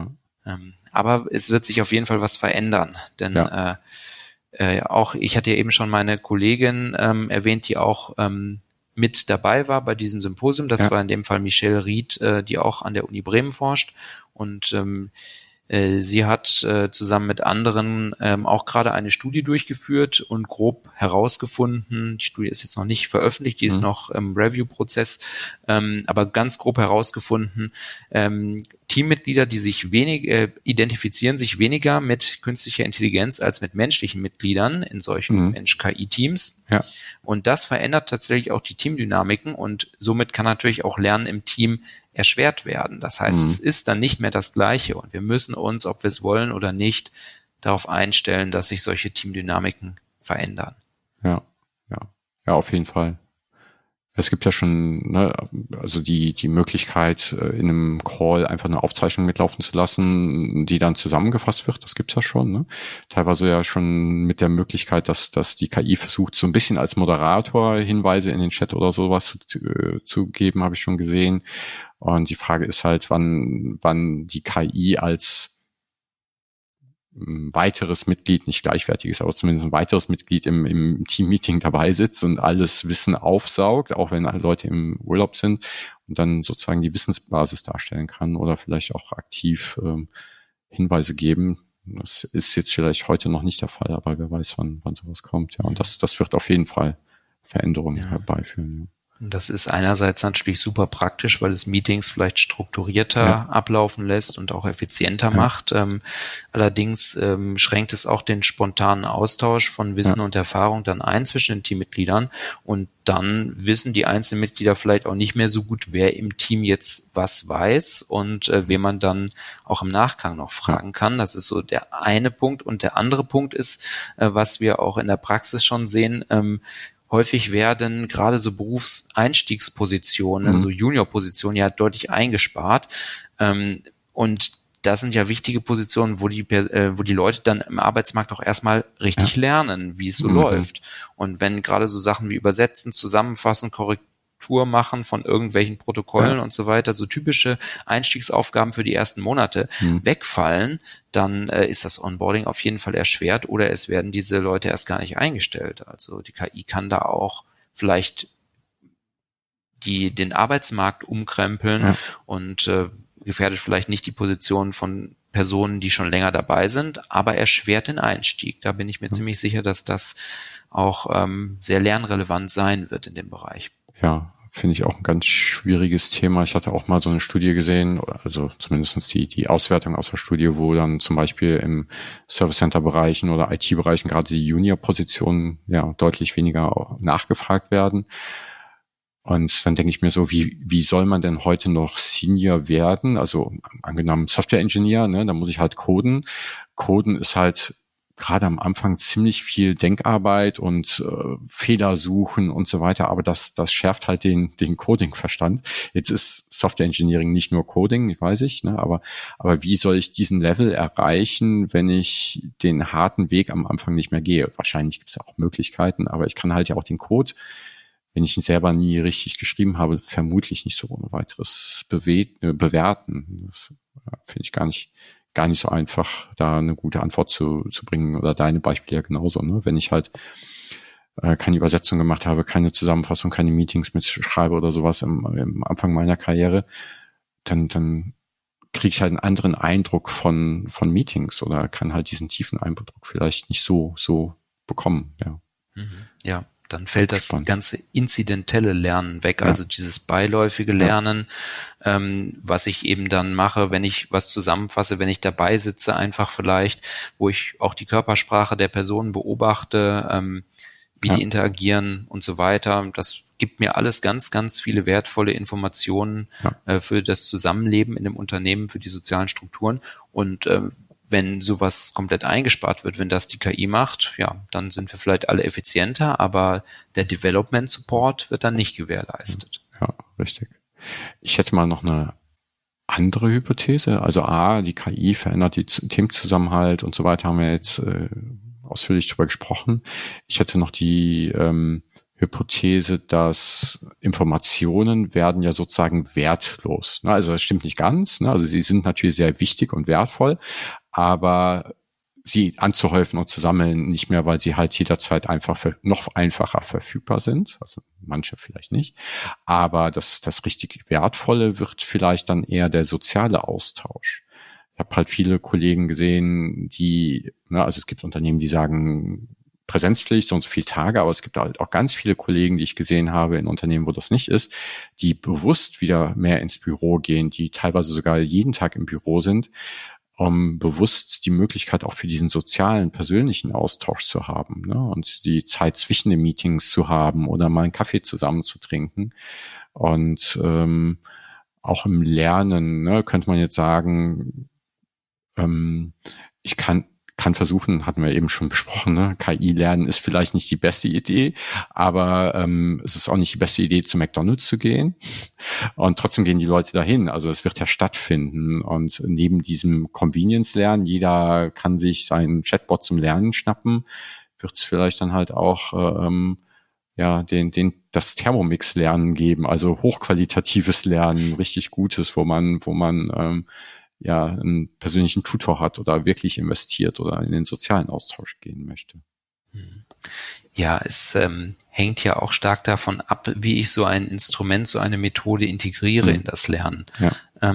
Aber es wird sich auf jeden Fall was verändern, denn auch ich hatte ja eben schon meine Kollegin erwähnt, die auch mit dabei war bei diesem Symposium. Das war in dem Fall Michelle Ried, die auch an der Uni Bremen forscht. Und sie hat zusammen mit anderen auch gerade eine Studie durchgeführt und grob herausgefunden, die Studie ist jetzt noch nicht veröffentlicht, die ist noch im Review-Prozess, aber ganz grob herausgefunden, Teammitglieder, die sich identifizieren sich weniger mit künstlicher Intelligenz als mit menschlichen Mitgliedern in solchen Mensch-KI-Teams. Ja. Und das verändert tatsächlich auch die Teamdynamiken und somit kann natürlich auch Lernen im Team erschwert werden. Das heißt, es ist dann nicht mehr das Gleiche und wir müssen uns, ob wir es wollen oder nicht, darauf einstellen, dass sich solche Teamdynamiken verändern. Ja, auf jeden Fall. Es gibt ja schon, also die Möglichkeit, in einem Call einfach eine Aufzeichnung mitlaufen zu lassen, die dann zusammengefasst wird. Das gibt's ja schon. Ne? Teilweise ja schon mit der Möglichkeit, dass die KI versucht, so ein bisschen als Moderator Hinweise in den Chat oder sowas zu geben, habe ich schon gesehen. Und die Frage ist halt, wann die KI als weiteres Mitglied, nicht gleichwertiges, aber zumindest ein weiteres Mitglied im Team-Meeting dabei sitzt und alles Wissen aufsaugt, auch wenn alle Leute im Urlaub sind und dann sozusagen die Wissensbasis darstellen kann oder vielleicht auch aktiv Hinweise geben. Das ist jetzt vielleicht heute noch nicht der Fall, aber wer weiß, wann sowas kommt. Ja, und das wird auf jeden Fall Veränderungen herbeiführen. Ja. Das ist einerseits natürlich super praktisch, weil es Meetings vielleicht strukturierter ablaufen lässt und auch effizienter macht. Allerdings schränkt es auch den spontanen Austausch von Wissen und Erfahrung dann ein zwischen den Teammitgliedern. Und dann wissen die einzelnen Mitglieder vielleicht auch nicht mehr so gut, wer im Team jetzt was weiß und wen man dann auch im Nachgang noch fragen kann. Das ist so der eine Punkt. Und der andere Punkt ist, was wir auch in der Praxis schon sehen, häufig werden gerade so Berufseinstiegspositionen, so Juniorpositionen ja deutlich eingespart. Und das sind ja wichtige Positionen, wo die Leute dann im Arbeitsmarkt auch erstmal richtig lernen, wie es so läuft. Und wenn gerade so Sachen wie Übersetzen, Zusammenfassen, Korrektur machen von irgendwelchen Protokollen und so weiter, so typische Einstiegsaufgaben für die ersten Monate wegfallen, dann ist das Onboarding auf jeden Fall erschwert oder es werden diese Leute erst gar nicht eingestellt. Also die KI kann da auch vielleicht den Arbeitsmarkt umkrempeln und gefährdet vielleicht nicht die Position von Personen, die schon länger dabei sind, aber erschwert den Einstieg. Da bin ich mir ziemlich sicher, dass das auch sehr lernrelevant sein wird in dem Bereich. Ja, finde ich auch ein ganz schwieriges Thema. Ich hatte auch mal so eine Studie gesehen, also zumindest die Auswertung aus der Studie, wo dann zum Beispiel im Service-Center-Bereichen oder IT-Bereichen gerade die Junior-Positionen deutlich weniger nachgefragt werden. Und dann denke ich mir so, wie soll man denn heute noch Senior werden? Also angenommen Software-Engineer, da muss ich halt coden. Coden ist halt gerade am Anfang ziemlich viel Denkarbeit und Fehler suchen und so weiter, aber das schärft halt den Coding-Verstand. Jetzt ist Software Engineering nicht nur Coding, weiß ich, aber wie soll ich diesen Level erreichen, wenn ich den harten Weg am Anfang nicht mehr gehe? Wahrscheinlich gibt es auch Möglichkeiten, aber ich kann halt ja auch den Code, wenn ich ihn selber nie richtig geschrieben habe, vermutlich nicht so ohne weiteres bewerten. Das finde ich gar nicht so einfach, da eine gute Antwort zu bringen oder deine Beispiele ja genauso. Ne? Wenn ich halt keine Übersetzung gemacht habe, keine Zusammenfassung, keine Meetings mitschreibe oder sowas im Anfang meiner Karriere, dann kriege ich halt einen anderen Eindruck von Meetings oder kann halt diesen tiefen Eindruck vielleicht nicht so bekommen. Ja, ja, dann fällt das spannend. ganze inzidentelle Lernen weg, Ja. also dieses beiläufige Lernen, was ich eben dann mache, wenn ich was zusammenfasse, wenn ich dabei sitze, einfach vielleicht, wo ich auch die Körpersprache der Personen beobachte, wie die interagieren und so weiter. Das gibt mir alles ganz, ganz viele wertvolle Informationen für das Zusammenleben in dem Unternehmen, für die sozialen Strukturen. Und wenn sowas komplett eingespart wird, wenn das die KI macht, ja, dann sind wir vielleicht alle effizienter, aber der Development Support wird dann nicht gewährleistet. Ja, richtig. Ich hätte mal noch eine andere Hypothese. Also die KI verändert die Teamzusammenhalt und so weiter, haben wir jetzt ausführlich drüber gesprochen. Ich hätte noch die Hypothese, dass Informationen werden ja sozusagen wertlos. Also das stimmt nicht ganz. Also sie sind natürlich sehr wichtig und wertvoll, aber sie anzuhäufen und zu sammeln nicht mehr, weil sie halt jederzeit einfach noch einfacher verfügbar sind. Also manche vielleicht nicht. Aber das richtig Wertvolle wird vielleicht dann eher der soziale Austausch. Ich habe halt viele Kollegen gesehen, also es gibt Unternehmen, die sagen Präsenzpflicht, so und so viele Tage, aber es gibt halt auch ganz viele Kollegen, die ich gesehen habe in Unternehmen, wo das nicht ist, die bewusst wieder mehr ins Büro gehen, die teilweise sogar jeden Tag im Büro sind, um bewusst die Möglichkeit auch für diesen sozialen, persönlichen Austausch zu haben, ne? Und die Zeit zwischen den Meetings zu haben oder mal einen Kaffee zusammen zu trinken. Und auch im Lernen, ne, könnte man jetzt sagen, ich kann versuchen, hatten wir eben schon besprochen, ne? KI lernen ist vielleicht nicht die beste Idee, aber es ist auch nicht die beste Idee, zu McDonald's zu gehen. Und trotzdem gehen die Leute dahin. Also es wird ja stattfinden. Und neben diesem Convenience-Lernen, jeder kann sich seinen Chatbot zum Lernen schnappen, wird es vielleicht dann halt auch das Thermomix-Lernen geben, also hochqualitatives Lernen, richtig Gutes, wo man einen persönlichen Tutor hat oder wirklich investiert oder in den sozialen Austausch gehen möchte. Ja, es hängt ja auch stark davon ab, wie ich so ein Instrument, so eine Methode integriere in das Lernen. Ja.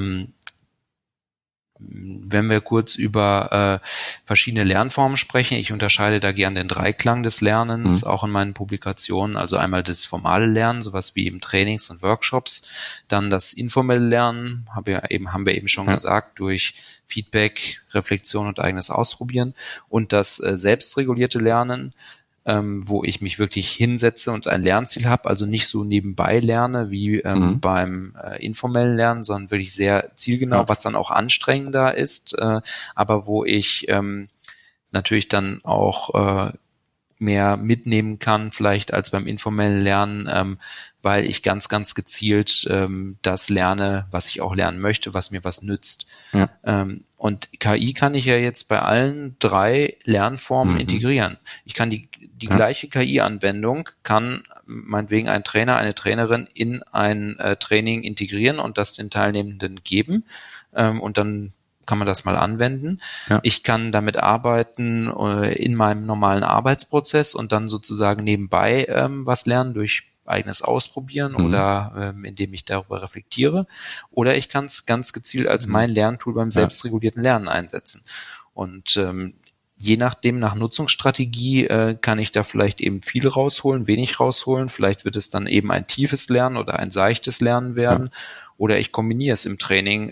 Wenn wir kurz über verschiedene Lernformen sprechen, ich unterscheide da gern den Dreiklang des Lernens, auch in meinen Publikationen, also einmal das formale Lernen, sowas wie eben Trainings und Workshops, dann das informelle Lernen, haben wir eben schon gesagt, durch Feedback, Reflexion und eigenes Ausprobieren, und das selbstregulierte Lernen, wo ich mich wirklich hinsetze und ein Lernziel habe, also nicht so nebenbei lerne wie beim informellen Lernen, sondern wirklich sehr zielgenau, was dann auch anstrengender ist, aber wo ich natürlich dann auch mehr mitnehmen kann, vielleicht als beim informellen Lernen, weil ich ganz, ganz gezielt das lerne, was ich auch lernen möchte, was mir was nützt. Ja. Und KI kann ich ja jetzt bei allen drei Lernformen integrieren. Ich kann die gleiche KI-Anwendung, kann meinetwegen ein Trainer, eine Trainerin in ein Training integrieren und das den Teilnehmenden geben. Und dann kann man das mal anwenden. Ja. Ich kann damit arbeiten in meinem normalen Arbeitsprozess und dann sozusagen nebenbei was lernen durch eigenes Ausprobieren oder indem ich darüber reflektiere. Oder ich kann es ganz gezielt als mein Lerntool beim selbstregulierten Lernen einsetzen. Und je nachdem, nach Nutzungsstrategie, kann ich da vielleicht eben viel rausholen, wenig rausholen. Vielleicht wird es dann eben ein tiefes Lernen oder ein seichtes Lernen werden. Ja. Oder ich kombiniere es im Training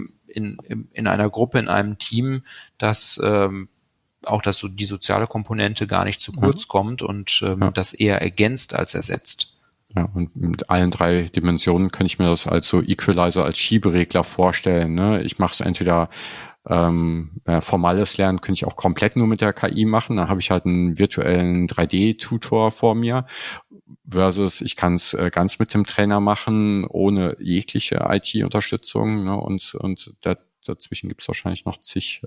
in einer Gruppe, in einem Team, dass auch dass so die soziale Komponente gar nicht zu kurz kommt und das eher ergänzt als ersetzt. Ja, und mit allen drei Dimensionen kann ich mir das als so Equalizer, als Schieberegler vorstellen. Ne? Ich mache es entweder formales Lernen könnte ich auch komplett nur mit der KI machen. Da habe ich halt einen virtuellen 3D-Tutor vor mir. Versus ich kann es ganz mit dem Trainer machen, ohne jegliche IT-Unterstützung. Ne? Und dazwischen gibt es wahrscheinlich noch zig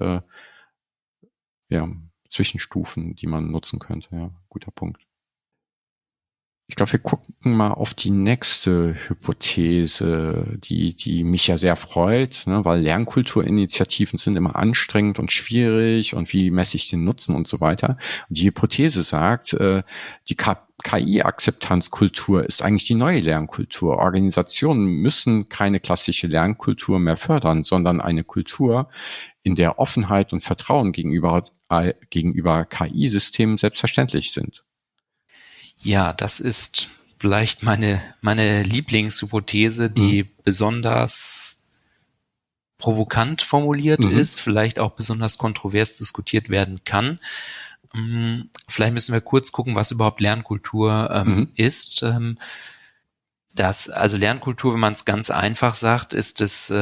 Zwischenstufen, die man nutzen könnte. Ja, guter Punkt. Ich glaube, wir gucken mal auf die nächste Hypothese, die mich ja sehr freut, ne, weil Lernkulturinitiativen sind immer anstrengend und schwierig und wie messe ich den Nutzen und so weiter. Und die Hypothese sagt, die KI-Akzeptanzkultur ist eigentlich die neue Lernkultur. Organisationen müssen keine klassische Lernkultur mehr fördern, sondern eine Kultur, in der Offenheit und Vertrauen gegenüber KI-Systemen selbstverständlich sind. Ja, das ist vielleicht meine Lieblingshypothese, die besonders provokant formuliert ist, vielleicht auch besonders kontrovers diskutiert werden kann. Vielleicht müssen wir kurz gucken, was überhaupt Lernkultur ist. Also Lernkultur, wenn man es ganz einfach sagt, ist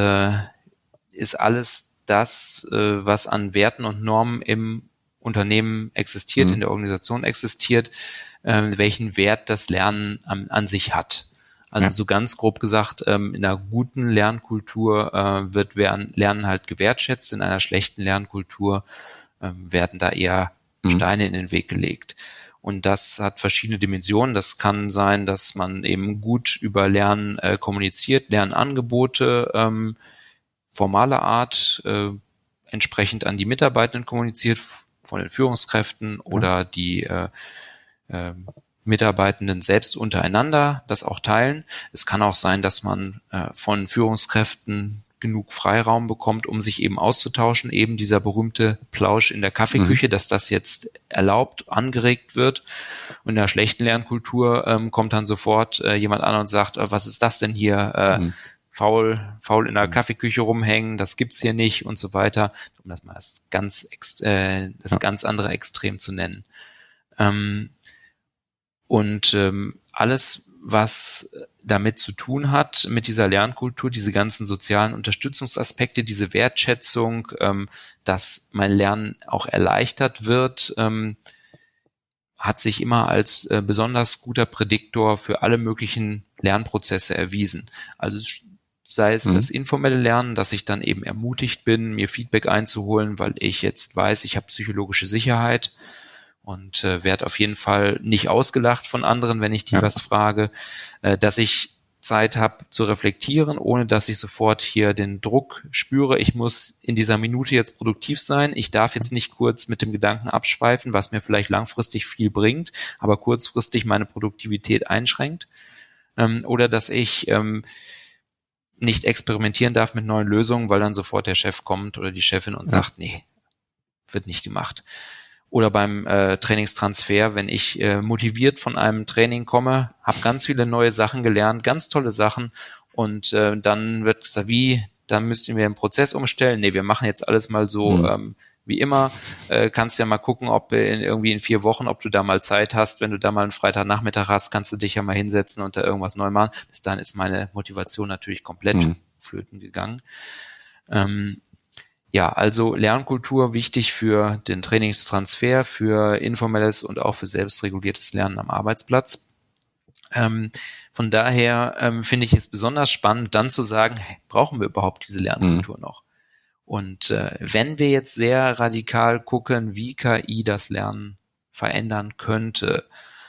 alles das, was an Werten und Normen im Unternehmen existiert, in der Organisation existiert, welchen Wert das Lernen an sich hat. Also so ganz grob gesagt, in einer guten Lernkultur wird Lernen halt gewertschätzt, in einer schlechten Lernkultur werden da eher Steine in den Weg gelegt. Und das hat verschiedene Dimensionen. Das kann sein, dass man eben gut über Lernen kommuniziert, Lernangebote formaler Art entsprechend an die Mitarbeitenden kommuniziert, von den Führungskräften oder die Mitarbeitenden selbst untereinander das auch teilen. Es kann auch sein, dass man von Führungskräften genug Freiraum bekommt, um sich eben auszutauschen, eben dieser berühmte Plausch in der Kaffeeküche, dass das jetzt erlaubt, angeregt wird. Und in der schlechten Lernkultur kommt dann sofort jemand an und sagt, was ist das denn hier? Faul in der Kaffeeküche rumhängen, das gibt's hier nicht und so weiter, um das mal das ganz andere Extrem zu nennen. Alles, was damit zu tun hat, mit dieser Lernkultur, diese ganzen sozialen Unterstützungsaspekte, diese Wertschätzung, dass mein Lernen auch erleichtert wird, hat sich immer als besonders guter Prädiktor für alle möglichen Lernprozesse erwiesen. Also sei es das informelle Lernen, dass ich dann eben ermutigt bin, mir Feedback einzuholen, weil ich jetzt weiß, ich habe psychologische Sicherheit und werde auf jeden Fall nicht ausgelacht von anderen, wenn ich die was frage, dass ich Zeit habe zu reflektieren, ohne dass ich sofort hier den Druck spüre, ich muss in dieser Minute jetzt produktiv sein, ich darf jetzt nicht kurz mit dem Gedanken abschweifen, was mir vielleicht langfristig viel bringt, aber kurzfristig meine Produktivität einschränkt, oder dass ich nicht experimentieren darf mit neuen Lösungen, weil dann sofort der Chef kommt oder die Chefin und sagt, nee, wird nicht gemacht. Oder beim Trainingstransfer, wenn ich motiviert von einem Training komme, habe ganz viele neue Sachen gelernt, ganz tolle Sachen und dann wird gesagt, dann müssten wir den Prozess umstellen. Nee, wir machen jetzt alles mal so wie immer. Kannst ja mal gucken, ob in 4 Wochen, ob du da mal Zeit hast. Wenn du da mal einen Freitagnachmittag hast, kannst du dich ja mal hinsetzen und da irgendwas neu machen. Bis dahin ist meine Motivation natürlich komplett flöten gegangen. Also Lernkultur wichtig für den Trainingstransfer, für informelles und auch für selbstreguliertes Lernen am Arbeitsplatz. Von daher finde ich es besonders spannend, dann zu sagen, brauchen wir überhaupt diese Lernkultur noch? Und wenn wir jetzt sehr radikal gucken, wie KI das Lernen verändern könnte,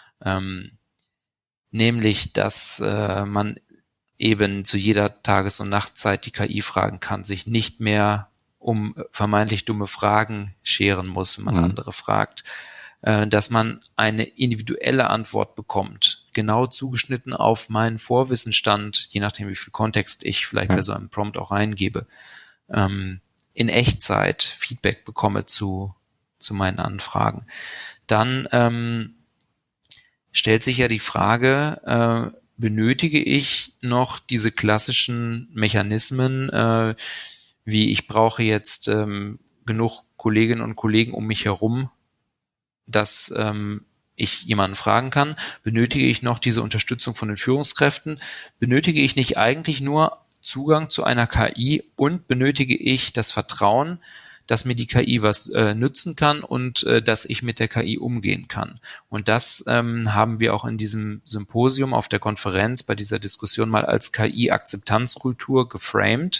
nämlich, dass man eben zu jeder Tages- und Nachtzeit die KI fragen kann, sich nicht mehr um vermeintlich dumme Fragen scheren muss, wenn man andere fragt, dass man eine individuelle Antwort bekommt, genau zugeschnitten auf meinen Vorwissenstand, je nachdem, wie viel Kontext ich vielleicht bei so einem Prompt auch reingebe, in Echtzeit Feedback bekomme zu meinen Anfragen. Dann stellt sich ja die Frage, benötige ich noch diese klassischen Mechanismen, wie ich brauche jetzt genug Kolleginnen und Kollegen um mich herum, dass ich jemanden fragen kann? Benötige ich noch diese Unterstützung von den Führungskräften? Benötige ich nicht eigentlich nur Zugang zu einer KI und benötige ich das Vertrauen, dass mir die KI was nützen kann und dass ich mit der KI umgehen kann? Und das haben wir auch in diesem Symposium auf der Konferenz bei dieser Diskussion mal als KI-Akzeptanzkultur geframed,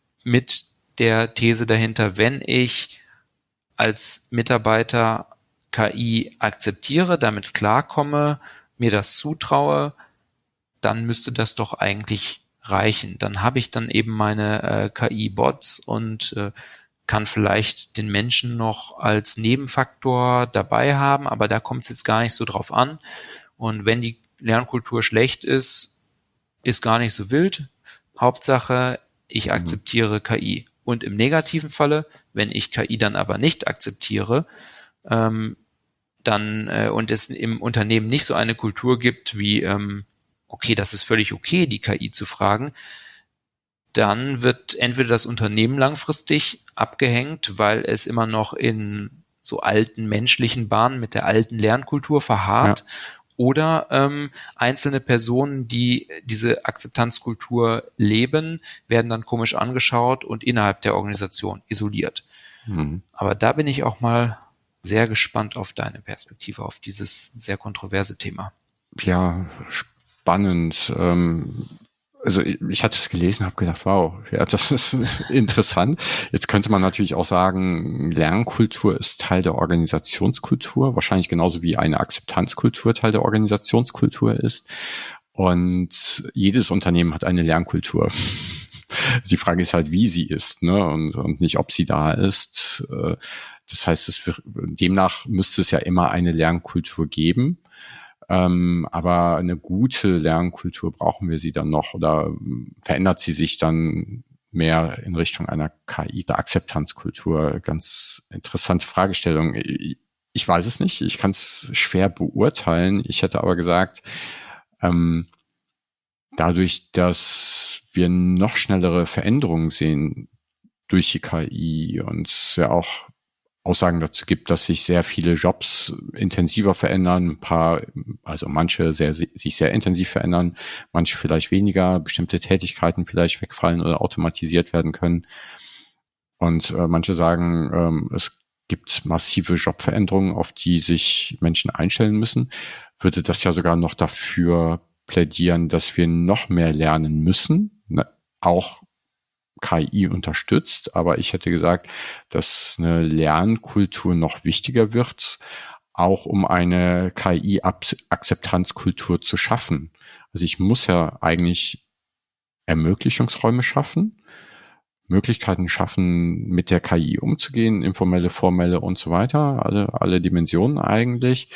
mit der These dahinter, wenn ich als Mitarbeiter KI akzeptiere, damit klarkomme, mir das zutraue, dann müsste das doch eigentlich reichen. Dann habe ich dann eben meine KI-Bots und kann vielleicht den Menschen noch als Nebenfaktor dabei haben, aber da kommt es jetzt gar nicht so drauf an. Und wenn die Lernkultur schlecht ist, ist gar nicht so wild. Hauptsache, ich akzeptiere KI. Und im negativen Falle, wenn ich KI dann aber nicht akzeptiere, dann und es im Unternehmen nicht so eine Kultur gibt wie, okay, das ist völlig okay, die KI zu fragen, dann wird entweder das Unternehmen langfristig abgehängt, weil es immer noch in so alten menschlichen Bahnen mit der alten Lernkultur verharrt, oder einzelne Personen, die diese Akzeptanzkultur leben, werden dann komisch angeschaut und innerhalb der Organisation isoliert. Aber da bin ich auch mal sehr gespannt auf deine Perspektive, auf dieses sehr kontroverse Thema. Ja, spannend. Also ich hatte es gelesen, habe gedacht, wow, ja, das ist interessant. Jetzt könnte man natürlich auch sagen, Lernkultur ist Teil der Organisationskultur, wahrscheinlich genauso wie eine Akzeptanzkultur Teil der Organisationskultur ist. Und jedes Unternehmen hat eine Lernkultur. Die Frage ist halt, wie sie ist, ne? Und nicht, ob sie da ist. Das heißt, demnach müsste es ja immer eine Lernkultur geben. Aber eine gute Lernkultur, brauchen wir sie dann noch oder verändert sie sich dann mehr in Richtung einer KI, der Akzeptanzkultur? Ganz interessante Fragestellung. Ich weiß es nicht, ich kann es schwer beurteilen. Ich hätte aber gesagt, dadurch, dass wir noch schnellere Veränderungen sehen durch die KI und es ja auch Aussagen dazu gibt, dass sich sehr viele Jobs intensiver verändern, also manche sich sehr intensiv verändern, manche vielleicht weniger, bestimmte Tätigkeiten vielleicht wegfallen oder automatisiert werden können. Und manche sagen, es gibt massive Jobveränderungen, auf die sich Menschen einstellen müssen. Würde das ja sogar noch dafür plädieren, dass wir noch mehr lernen müssen, ne? Auch KI unterstützt, aber ich hätte gesagt, dass eine Lernkultur noch wichtiger wird, auch um eine KI-Akzeptanzkultur zu schaffen. Also ich muss ja eigentlich Ermöglichungsräume schaffen, Möglichkeiten schaffen, mit der KI umzugehen, informelle, formelle und so weiter, alle Dimensionen eigentlich,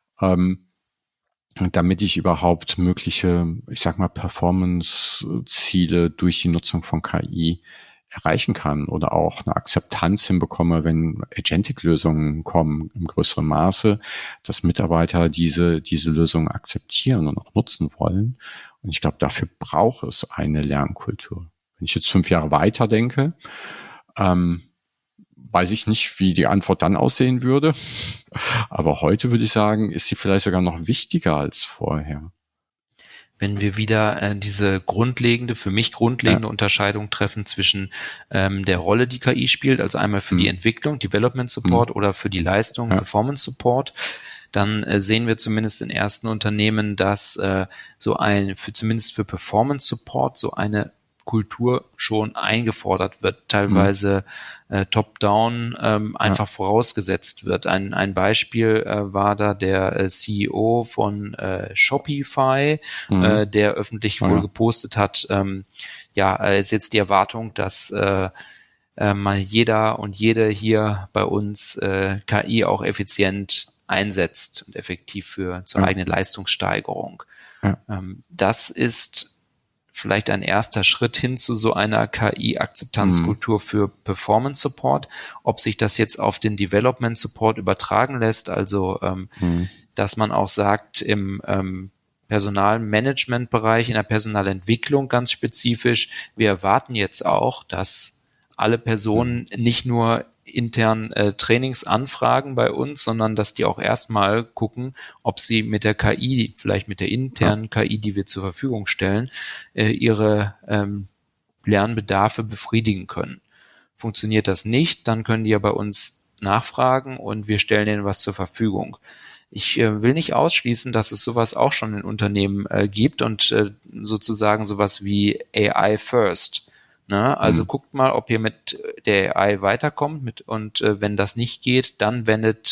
damit ich überhaupt mögliche, ich sag mal, Performance-Ziele durch die Nutzung von KI erreichen kann oder auch eine Akzeptanz hinbekomme, wenn Agentic-Lösungen kommen im größeren Maße, dass Mitarbeiter diese Lösungen akzeptieren und auch nutzen wollen. Und ich glaube, dafür braucht es eine Lernkultur. Wenn ich jetzt 5 Jahre weiter denke, weiß ich nicht, wie die Antwort dann aussehen würde. Aber heute würde ich sagen, ist sie vielleicht sogar noch wichtiger als vorher. Wenn wir wieder diese für mich grundlegende Unterscheidung treffen zwischen der Rolle, die KI spielt, also einmal für die Entwicklung, Development Support oder für die Leistung, Performance Support, dann sehen wir zumindest in ersten Unternehmen, dass zumindest für Performance Support so eine Kultur schon eingefordert wird, teilweise top-down einfach vorausgesetzt wird. Ein Beispiel war da der CEO von Shopify, der öffentlich wohl gepostet hat, ist jetzt die Erwartung, dass mal jeder und jede hier bei uns KI auch effizient einsetzt und effektiv zur eigenen Leistungssteigerung. Das ist vielleicht ein erster Schritt hin zu so einer KI-Akzeptanzkultur für Performance Support. Ob sich das jetzt auf den Development Support übertragen lässt, also dass man auch sagt, im Personalmanagement-Bereich, in der Personalentwicklung ganz spezifisch, wir erwarten jetzt auch, dass alle Personen nicht nur intern Trainings anfragen bei uns, sondern dass die auch erstmal gucken, ob sie mit der KI, vielleicht mit der internen KI, die wir zur Verfügung stellen, ihre Lernbedarfe befriedigen können. Funktioniert das nicht, dann können die ja bei uns nachfragen und wir stellen denen was zur Verfügung. Ich will nicht ausschließen, dass es sowas auch schon in Unternehmen gibt und sozusagen sowas wie AI First. Ne? Also guckt mal, ob ihr mit der AI weiterkommt und wenn das nicht geht, dann wendet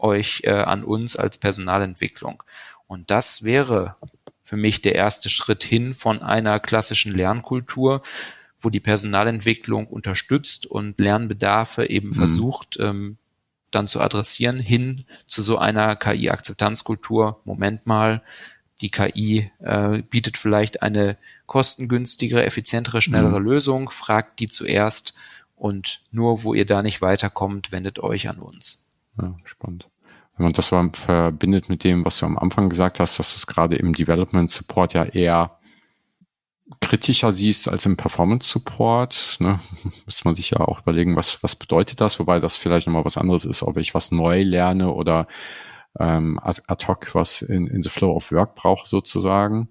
euch an uns als Personalentwicklung. Und das wäre für mich der erste Schritt hin von einer klassischen Lernkultur, wo die Personalentwicklung unterstützt und Lernbedarfe eben versucht, dann zu adressieren, hin zu so einer KI-Akzeptanzkultur. Moment mal, die KI bietet vielleicht eine kostengünstigere, effizientere, schnellere Lösung, fragt die zuerst und nur, wo ihr da nicht weiterkommt, wendet euch an uns. Ja, spannend. Wenn man das so verbindet mit dem, was du am Anfang gesagt hast, dass du es gerade im Development Support ja eher kritischer siehst als im Performance Support, ne? Muss man sich ja auch überlegen, was bedeutet das, wobei das vielleicht nochmal was anderes ist, ob ich was neu lerne oder ad hoc was in the flow of work brauche sozusagen.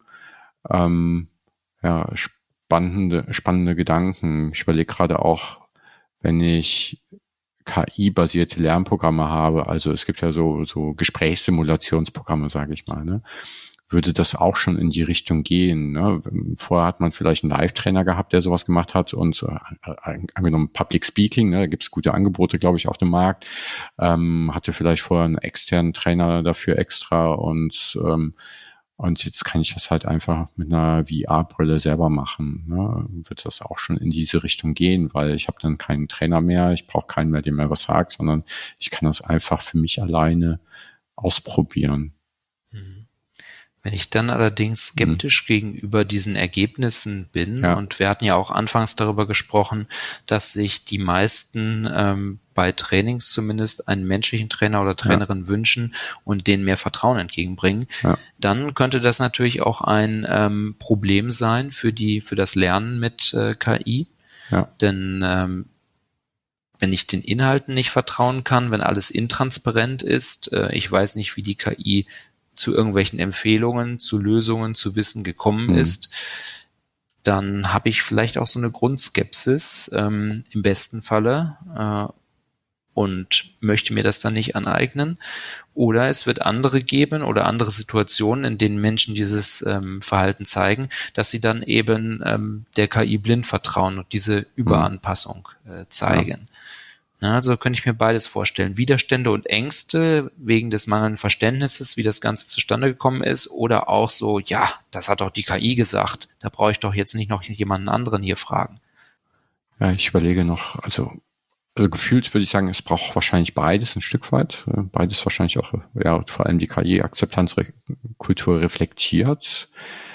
Ja, spannende Gedanken. Ich überlege gerade auch, wenn ich KI-basierte Lernprogramme habe, also es gibt ja so Gesprächssimulationsprogramme, sage ich mal, ne? Würde das auch schon in die Richtung gehen. Ne? Vorher hat man vielleicht einen Live-Trainer gehabt, der sowas gemacht hat und angenommen Public Speaking, ne? Da gibt es gute Angebote, glaube ich, auf dem Markt, hatte vielleicht vorher einen externen Trainer dafür extra und jetzt kann ich das halt einfach mit einer VR-Brille selber machen. Ne? Wird das auch schon in diese Richtung gehen, weil ich habe dann keinen Trainer mehr, ich brauche keinen mehr, der mir was sagt, sondern ich kann das einfach für mich alleine ausprobieren. Wenn ich dann allerdings skeptisch gegenüber diesen Ergebnissen bin, und wir hatten ja auch anfangs darüber gesprochen, dass sich die meisten bei Trainings zumindest einen menschlichen Trainer oder Trainerin wünschen und denen mehr Vertrauen entgegenbringen, dann könnte das natürlich auch ein Problem sein für das Lernen mit KI. Ja. Denn wenn ich den Inhalten nicht vertrauen kann, wenn alles intransparent ist, ich weiß nicht, wie die KI zu irgendwelchen Empfehlungen, zu Lösungen, zu Wissen gekommen ist, dann habe ich vielleicht auch so eine Grundskepsis im besten Falle und möchte mir das dann nicht aneignen. Oder es wird andere geben oder andere Situationen, in denen Menschen dieses Verhalten zeigen, dass sie dann eben der KI blind vertrauen und diese Überanpassung zeigen. Also könnte ich mir beides vorstellen. Widerstände und Ängste wegen des mangelnden Verständnisses, wie das Ganze zustande gekommen ist, oder auch so, ja, das hat doch die KI gesagt, da brauche ich doch jetzt nicht noch jemanden anderen hier fragen. Ja, ich überlege noch, also gefühlt würde ich sagen, es braucht wahrscheinlich beides ein Stück weit. Beides wahrscheinlich auch, ja, vor allem die KI-Akzeptanzkultur reflektiert.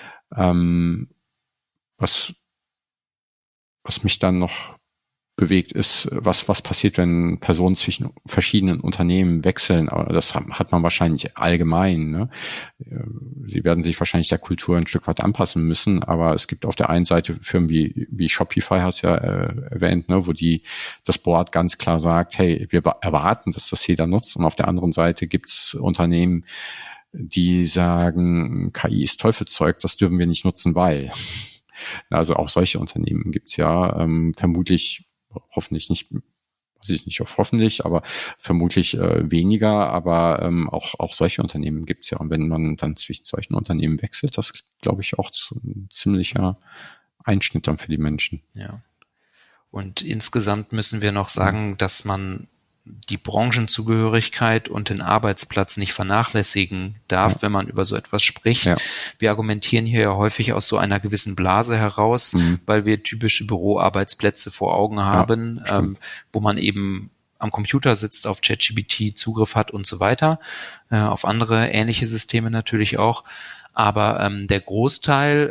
Was mich dann noch bewegt ist, was passiert, wenn Personen zwischen verschiedenen Unternehmen wechseln. Das hat man wahrscheinlich allgemein. Ne? Sie werden sich wahrscheinlich der Kultur ein Stück weit anpassen müssen, aber es gibt auf der einen Seite Firmen wie Shopify, hast du ja erwähnt, ne, wo das Board ganz klar sagt, hey, wir erwarten, dass das jeder nutzt. Und auf der anderen Seite gibt's Unternehmen, die sagen, KI ist Teufelszeug, das dürfen wir nicht nutzen, weil. Also auch solche Unternehmen gibt's ja, vermutlich hoffentlich nicht, weiß ich nicht, hoffentlich, aber vermutlich weniger, aber auch solche Unternehmen gibt's ja. Und wenn man dann zwischen solchen Unternehmen wechselt, das glaube ich auch ein ziemlicher Einschnitt dann für die Menschen. Ja. Und insgesamt müssen wir noch sagen, dass man die Branchenzugehörigkeit und den Arbeitsplatz nicht vernachlässigen darf, wenn man über so etwas spricht. Ja. Wir argumentieren hier ja häufig aus so einer gewissen Blase heraus, weil wir typische Büroarbeitsplätze vor Augen haben, wo man eben am Computer sitzt, auf ChatGPT Zugriff hat und so weiter, auf andere ähnliche Systeme natürlich auch. Aber der Großteil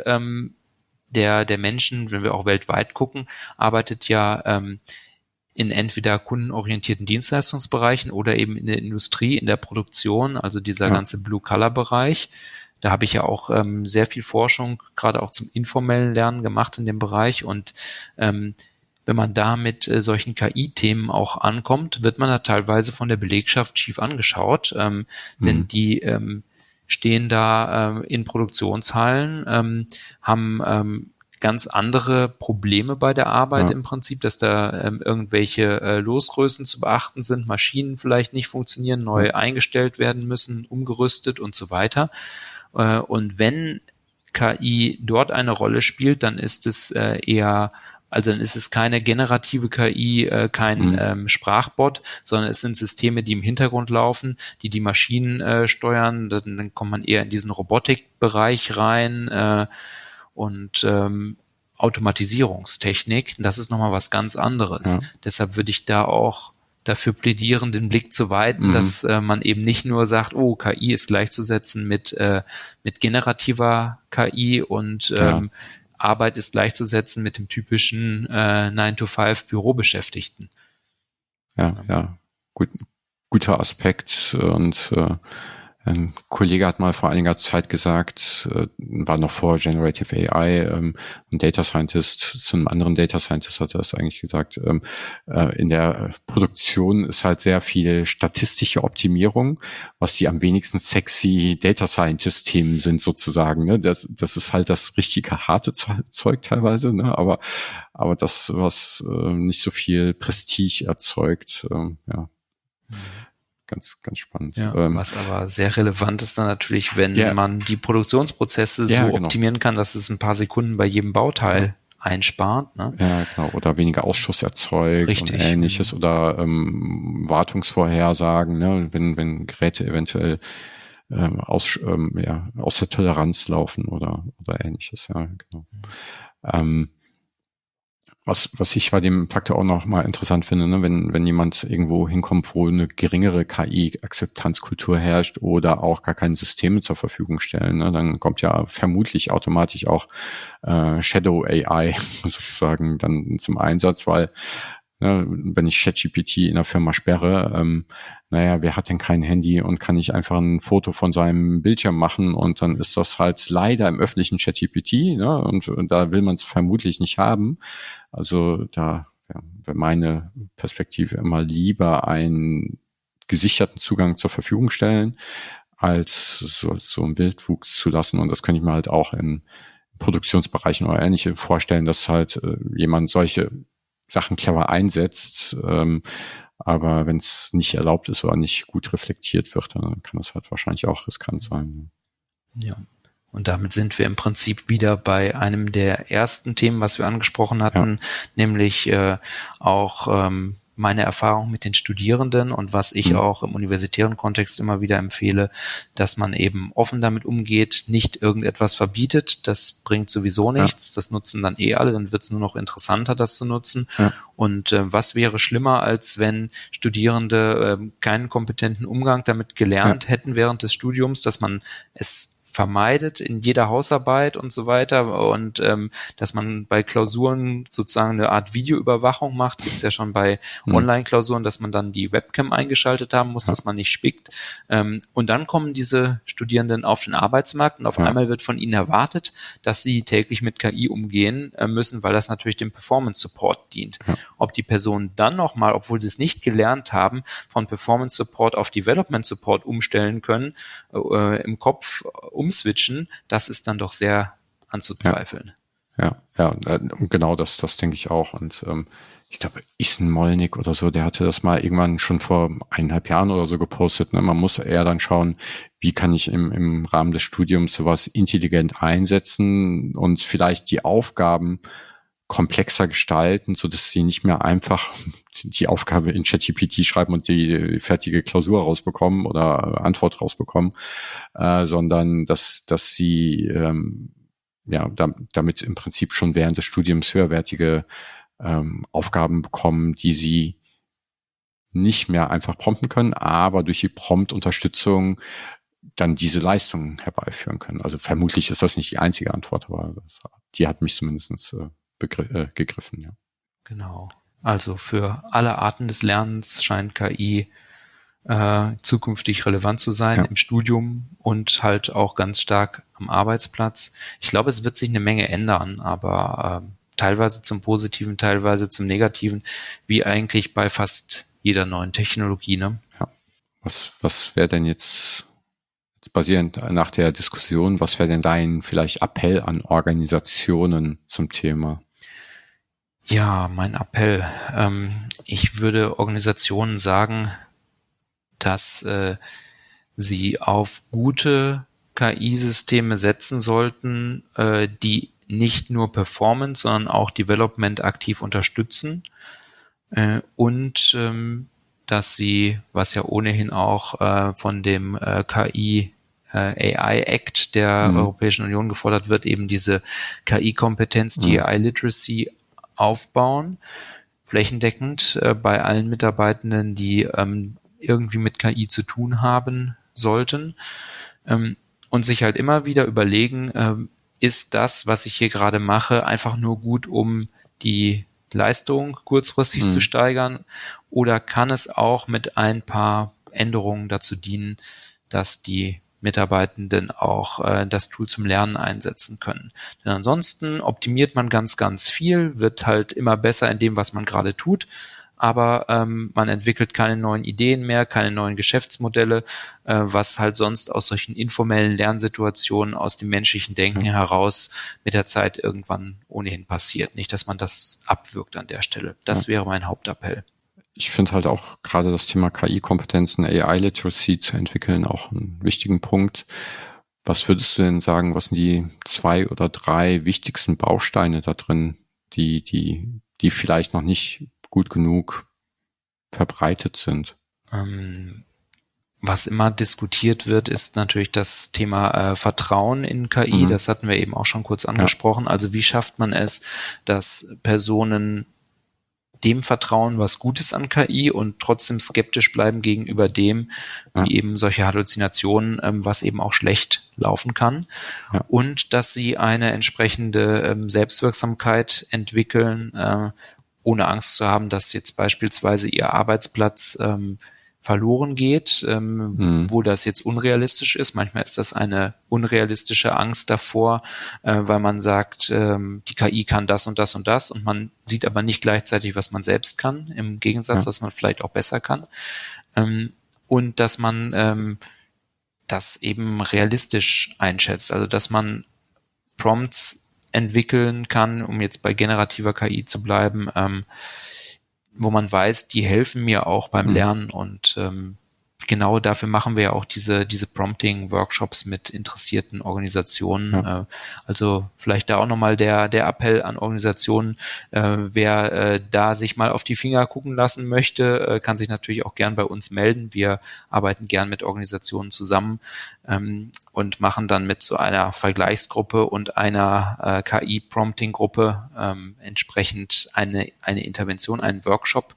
der Menschen, wenn wir auch weltweit gucken, arbeitet ja in entweder kundenorientierten Dienstleistungsbereichen oder eben in der Industrie, in der Produktion, also dieser ganze Blue-Color-Bereich. Da habe ich ja auch sehr viel Forschung, gerade auch zum informellen Lernen gemacht in dem Bereich. Und wenn man da mit solchen KI-Themen auch ankommt, wird man da teilweise von der Belegschaft schief angeschaut, denn die stehen da in Produktionshallen, haben ganz andere Probleme bei der Arbeit im Prinzip, dass da irgendwelche Losgrößen zu beachten sind, Maschinen vielleicht nicht funktionieren, neu eingestellt werden müssen, umgerüstet und so weiter. Und wenn KI dort eine Rolle spielt, dann ist es eher Also dann ist es keine generative KI, kein Sprachbot, sondern es sind Systeme, die im Hintergrund laufen, die die Maschinen steuern. Dann kommt man eher in diesen Robotikbereich rein und Automatisierungstechnik. Das ist nochmal was ganz anderes. Ja. Deshalb würde ich da auch dafür plädieren, den Blick zu weiten, dass man eben nicht nur sagt, oh, KI ist gleichzusetzen mit generativer KI und Arbeit ist gleichzusetzen mit dem typischen 9-to-5 Bürobeschäftigten. Ja, guter Aspekt. Und ein Kollege hat mal vor einiger Zeit gesagt, war noch vor Generative AI, ein Data Scientist, zu einem anderen Data Scientist hat er das eigentlich gesagt, in der Produktion ist halt sehr viel statistische Optimierung, was die am wenigsten sexy Data Scientist-Themen sind sozusagen. Ne? Das ist halt das richtige harte Zeug teilweise, ne? Aber das, was nicht so viel Prestige erzeugt, Ganz, ganz spannend. Ja, was aber sehr relevant ist dann natürlich, wenn man die Produktionsprozesse so optimieren kann, dass es ein paar Sekunden bei jedem Bauteil einspart. Ne? Ja, genau. Oder weniger Ausschuss erzeugt. Richtig. Und Ähnliches. Oder Wartungsvorhersagen, ne? Wenn Geräte eventuell aus der Toleranz laufen oder Ähnliches. Ja, genau. Was ich bei dem Faktor auch noch mal interessant finde, ne, wenn jemand irgendwo hinkommt, wo eine geringere KI-Akzeptanzkultur herrscht oder auch gar keine Systeme zur Verfügung stellen, ne, dann kommt ja vermutlich automatisch auch Shadow AI sozusagen dann zum Einsatz, weil wenn ich ChatGPT in der Firma sperre, wer hat denn kein Handy und kann nicht einfach ein Foto von seinem Bildschirm machen und dann ist das halt leider im öffentlichen ChatGPT, ne, und da will man es vermutlich nicht haben. Also da wäre meine Perspektive immer lieber einen gesicherten Zugang zur Verfügung stellen, als so einen Wildwuchs zu lassen. Und das könnte ich mir halt auch in Produktionsbereichen oder ähnliche vorstellen, dass halt jemand solche Sachen clever einsetzt, aber wenn es nicht erlaubt ist oder nicht gut reflektiert wird, dann kann das halt wahrscheinlich auch riskant sein. Ja, und damit sind wir im Prinzip wieder bei einem der ersten Themen, was wir angesprochen hatten, nämlich auch meine Erfahrung mit den Studierenden und was ich auch im universitären Kontext immer wieder empfehle, dass man eben offen damit umgeht, nicht irgendetwas verbietet, das bringt sowieso nichts, das nutzen dann alle, dann wird es nur noch interessanter, das zu nutzen. Ja. Und was wäre schlimmer, als wenn Studierende keinen kompetenten Umgang damit gelernt hätten während des Studiums, dass man es vermeidet in jeder Hausarbeit und so weiter und dass man bei Klausuren sozusagen eine Art Videoüberwachung macht, gibt's ja schon bei Online-Klausuren, dass man dann die Webcam eingeschaltet haben muss, dass man nicht spickt. Und dann kommen diese Studierenden auf den Arbeitsmarkt und auf einmal wird von ihnen erwartet, dass sie täglich mit KI umgehen müssen, weil das natürlich dem Performance-Support dient. Ja. Ob die Personen dann nochmal, obwohl sie es nicht gelernt haben, von Performance-Support auf Development-Support umstellen können, im Kopf umswitchen, das ist dann doch sehr anzuzweifeln. Ja, genau das denke ich auch. Und ich glaube, Isen Molnick oder so, der hatte das mal irgendwann schon vor 1,5 Jahren oder so gepostet. Ne? Man muss eher dann schauen, wie kann ich im Rahmen des Studiums sowas intelligent einsetzen und vielleicht die Aufgaben komplexer gestalten, so dass sie nicht mehr einfach die Aufgabe in ChatGPT schreiben und die fertige Klausur rausbekommen oder Antwort rausbekommen, sondern dass sie damit im Prinzip schon während des Studiums höherwertige Aufgaben bekommen, die sie nicht mehr einfach prompten können, aber durch die Prompt-Unterstützung dann diese Leistungen herbeiführen können. Also vermutlich ist das nicht die einzige Antwort, aber die hat mich zumindest gegriffen, ja. Genau. Also für alle Arten des Lernens scheint KI zukünftig relevant zu sein im Studium und halt auch ganz stark am Arbeitsplatz. Ich glaube, es wird sich eine Menge ändern, aber teilweise zum Positiven, teilweise zum Negativen, wie eigentlich bei fast jeder neuen Technologie, ne? Ja. Was wäre denn jetzt basierend nach der Diskussion, was wäre denn dein vielleicht Appell an Organisationen zum Thema? Ja, mein Appell. Ich würde Organisationen sagen, dass sie auf gute KI-Systeme setzen sollten, die nicht nur Performance, sondern auch Development aktiv unterstützen und dass sie, was ja ohnehin auch von dem KI AI Act der Europäischen Union gefordert wird, eben diese KI-Kompetenz, die AI-Literacy aufbauen, flächendeckend bei allen Mitarbeitenden, die irgendwie mit KI zu tun haben sollten, und sich halt immer wieder überlegen, ist das, was ich hier gerade mache, einfach nur gut, um die Leistung kurzfristig zu steigern, oder kann es auch mit ein paar Änderungen dazu dienen, dass die Mitarbeitenden auch das Tool zum Lernen einsetzen können. Denn ansonsten optimiert man ganz, ganz viel, wird halt immer besser in dem, was man gerade tut, aber man entwickelt keine neuen Ideen mehr, keine neuen Geschäftsmodelle, was halt sonst aus solchen informellen Lernsituationen aus dem menschlichen Denken heraus mit der Zeit irgendwann ohnehin passiert. Nicht, dass man das abwirkt an der Stelle. Das wäre mein Hauptappell. Ich finde halt auch gerade das Thema KI-Kompetenzen, AI-Literacy zu entwickeln, auch einen wichtigen Punkt. Was würdest du denn sagen, was sind die 2 oder 3 wichtigsten Bausteine da drin, die vielleicht noch nicht gut genug verbreitet sind? Was immer diskutiert wird, ist natürlich das Thema Vertrauen in KI. Das hatten wir eben auch schon kurz angesprochen. Ja. Also wie schafft man es, dass Personen dem vertrauen, was gut ist an KI, und trotzdem skeptisch bleiben gegenüber dem, wie eben solche Halluzinationen, was eben auch schlecht laufen kann. Ja. Und dass sie eine entsprechende Selbstwirksamkeit entwickeln, ohne Angst zu haben, dass jetzt beispielsweise ihr Arbeitsplatz verloren geht, wo das jetzt unrealistisch ist. Manchmal ist das eine unrealistische Angst davor, weil man sagt, die KI kann das und das und das, und man sieht aber nicht gleichzeitig, was man selbst kann, im Gegensatz, was man vielleicht auch besser kann. Und dass man das eben realistisch einschätzt, also dass man Prompts entwickeln kann, um jetzt bei generativer KI zu bleiben, wo man weiß, die helfen mir auch beim Lernen, und genau dafür machen wir ja auch diese Prompting-Workshops mit interessierten Organisationen. Ja. Also vielleicht da auch nochmal der Appell an Organisationen, wer da sich mal auf die Finger gucken lassen möchte, kann sich natürlich auch gern bei uns melden. Wir arbeiten gern mit Organisationen zusammen und machen dann mit so einer Vergleichsgruppe und einer KI-Prompting-Gruppe entsprechend eine Intervention, einen Workshop.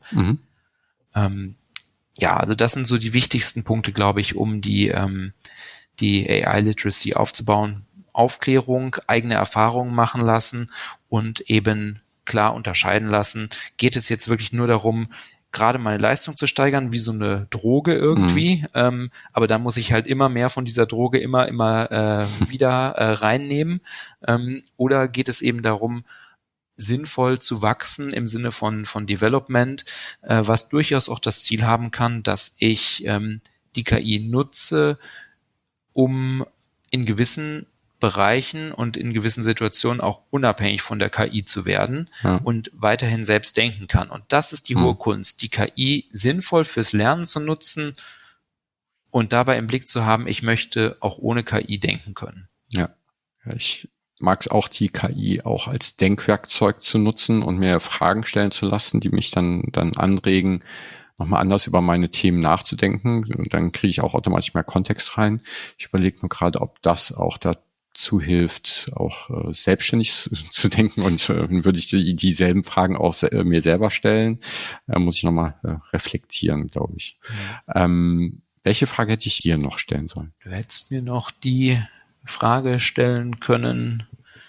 Ja, also das sind so die wichtigsten Punkte, glaube ich, um die AI-Literacy aufzubauen. Aufklärung, eigene Erfahrungen machen lassen und eben klar unterscheiden lassen. Geht es jetzt wirklich nur darum, gerade meine Leistung zu steigern, wie so eine Droge irgendwie, aber dann muss ich halt immer mehr von dieser Droge immer wieder reinnehmen, oder geht es eben darum, sinnvoll zu wachsen im Sinne von Development, was durchaus auch das Ziel haben kann, dass ich die KI nutze, um in gewissen Bereichen und in gewissen Situationen auch unabhängig von der KI zu werden und weiterhin selbst denken kann. Und das ist die hohe Kunst, die KI sinnvoll fürs Lernen zu nutzen und dabei im Blick zu haben, ich möchte auch ohne KI denken können. Ja, ich mag es auch, die KI auch als Denkwerkzeug zu nutzen und mir Fragen stellen zu lassen, die mich dann anregen, nochmal anders über meine Themen nachzudenken. Und dann kriege ich auch automatisch mehr Kontext rein. Ich überlege nur gerade, ob das auch dazu hilft, auch selbstständig zu denken. Und würde ich dieselben Fragen auch mir selber stellen, muss ich nochmal reflektieren, glaube ich. Welche Frage hätte ich dir noch stellen sollen? Du hättest mir noch die Frage stellen können,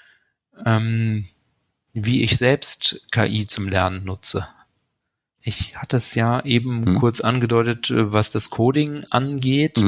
wie ich selbst KI zum Lernen nutze. Ich hatte es ja eben kurz angedeutet, was das Coding angeht,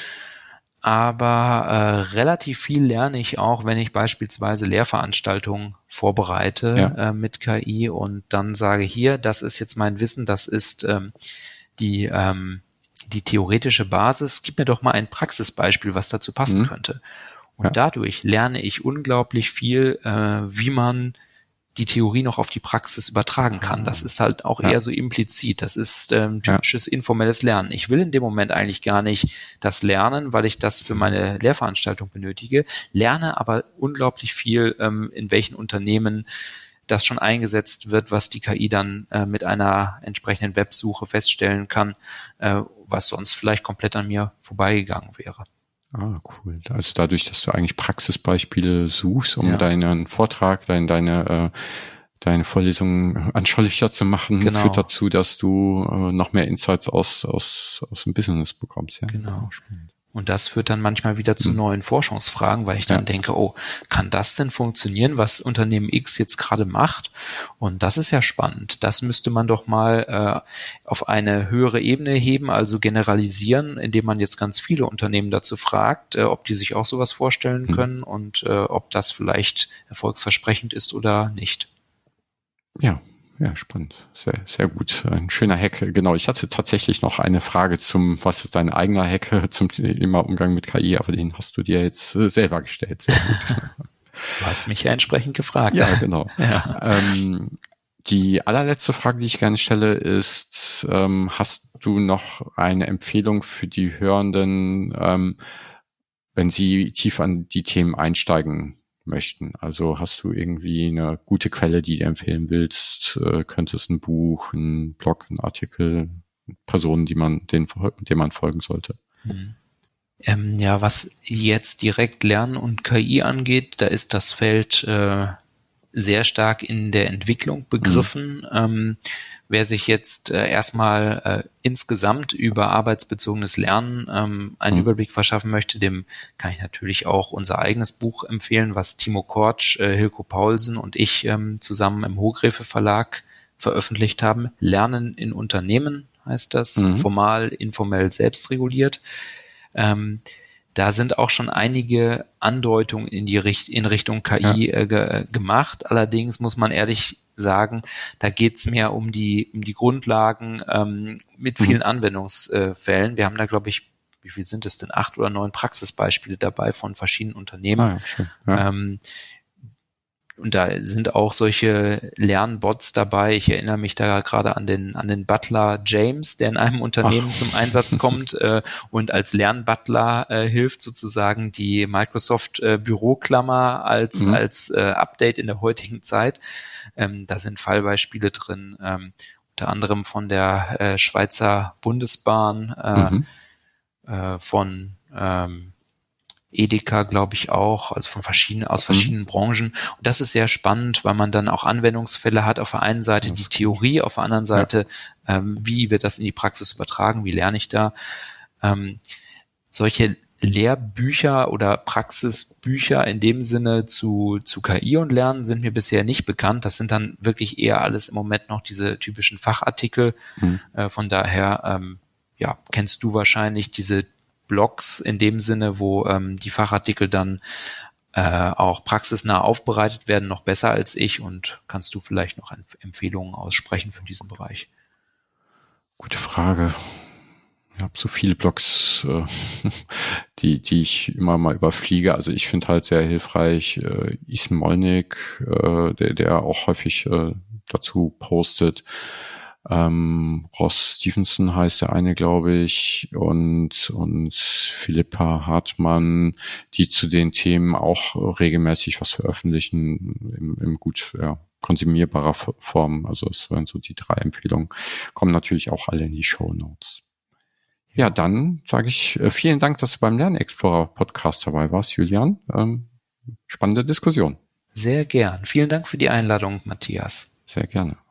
aber relativ viel lerne ich auch, wenn ich beispielsweise Lehrveranstaltungen vorbereite mit KI und dann sage, hier, das ist jetzt mein Wissen, das ist die theoretische Basis, gib mir doch mal ein Praxisbeispiel, was dazu passen könnte. Und dadurch lerne ich unglaublich viel, wie man die Theorie noch auf die Praxis übertragen kann. Das ist halt auch eher so implizit. Das ist typisches informelles Lernen. Ich will in dem Moment eigentlich gar nicht das lernen, weil ich das für meine Lehrveranstaltung benötige, lerne aber unglaublich viel, in welchen Unternehmen das schon eingesetzt wird, was die KI dann mit einer entsprechenden Websuche feststellen kann, was sonst vielleicht komplett an mir vorbeigegangen wäre. Ah, cool. Also dadurch, dass du eigentlich Praxisbeispiele suchst, um deinen Vortrag, deine Vorlesung anschaulicher zu machen, führt dazu, dass du noch mehr Insights aus dem Business bekommst. Ja? Genau. Spannend. Und das führt dann manchmal wieder zu neuen Forschungsfragen, weil ich dann denke, kann das denn funktionieren, was Unternehmen X jetzt gerade macht? Und das ist ja spannend. Das müsste man doch mal auf eine höhere Ebene heben, also generalisieren, indem man jetzt ganz viele Unternehmen dazu fragt, ob die sich auch sowas vorstellen können und ob das vielleicht erfolgsversprechend ist oder nicht. Ja, spannend. Sehr, sehr gut. Ein schöner Hack. Genau, ich hatte tatsächlich noch eine Frage was ist dein eigener Hack zum Thema Umgang mit KI, aber den hast du dir jetzt selber gestellt. Sehr gut. Du hast mich ja entsprechend gefragt. Ja, genau. Die allerletzte Frage, die ich gerne stelle, ist, hast du noch eine Empfehlung für die Hörenden, wenn sie tief an die Themen einsteigen möchten? Also hast du irgendwie eine gute Quelle, die du empfehlen willst? Könnte es ein Buch, ein Blog, ein Artikel, Personen, denen man folgen sollte? Was jetzt direkt Lernen und KI angeht, da ist das Feld sehr stark in der Entwicklung begriffen. Wer sich jetzt erstmal insgesamt über arbeitsbezogenes Lernen einen Überblick verschaffen möchte, dem kann ich natürlich auch unser eigenes Buch empfehlen, was Timo Kortsch, Hilko Paulsen und ich zusammen im Hochgräfe Verlag veröffentlicht haben. Lernen in Unternehmen heißt das, formal, informell, selbstreguliert. Da sind auch schon einige Andeutungen in Richtung KI gemacht. Allerdings muss man ehrlich sagen, da geht's mehr um die Grundlagen mit vielen Anwendungsfällen. Wir haben da, glaube ich, wie viel sind es denn? 8 oder 9 Praxisbeispiele dabei von verschiedenen Unternehmen. Schön. Ja. Und da sind auch solche Lernbots dabei. Ich erinnere mich da gerade an den Butler James, der in einem Unternehmen zum Einsatz kommt und als Lernbutler hilft, sozusagen die Microsoft Büroklammer als Update in der heutigen Zeit. Da sind Fallbeispiele drin, unter anderem von der Schweizer Bundesbahn, von Edeka, glaube ich auch, also aus verschiedenen Branchen. Und das ist sehr spannend, weil man dann auch Anwendungsfälle hat. Auf der einen Seite die Theorie, auf der anderen Seite, wie wird das in die Praxis übertragen, wie lerne ich da? Solche Lehrbücher oder Praxisbücher in dem Sinne zu KI und Lernen sind mir bisher nicht bekannt. Das sind dann wirklich eher alles im Moment noch diese typischen Fachartikel. Von daher, kennst du wahrscheinlich diese Blogs in dem Sinne, wo die Fachartikel dann auch praxisnah aufbereitet werden, noch besser als ich, und kannst du vielleicht noch Empfehlungen aussprechen für diesen Bereich? Gute Frage. Ich habe so viele Blogs, die ich immer mal überfliege. Also ich finde halt sehr hilfreich Ismolnik, der auch häufig dazu postet. Ross Stevenson heißt der eine, glaube ich, und Philippa Hartmann, die zu den Themen auch regelmäßig was veröffentlichen in gut konsumierbarer Form. Also es wären so die 3 Empfehlungen. Kommen natürlich auch alle in die Shownotes. Ja, dann sage ich vielen Dank, dass du beim Lernexplorer Podcast dabei warst, Julian. Spannende Diskussion. Sehr gern. Vielen Dank für die Einladung, Matthias. Sehr gerne.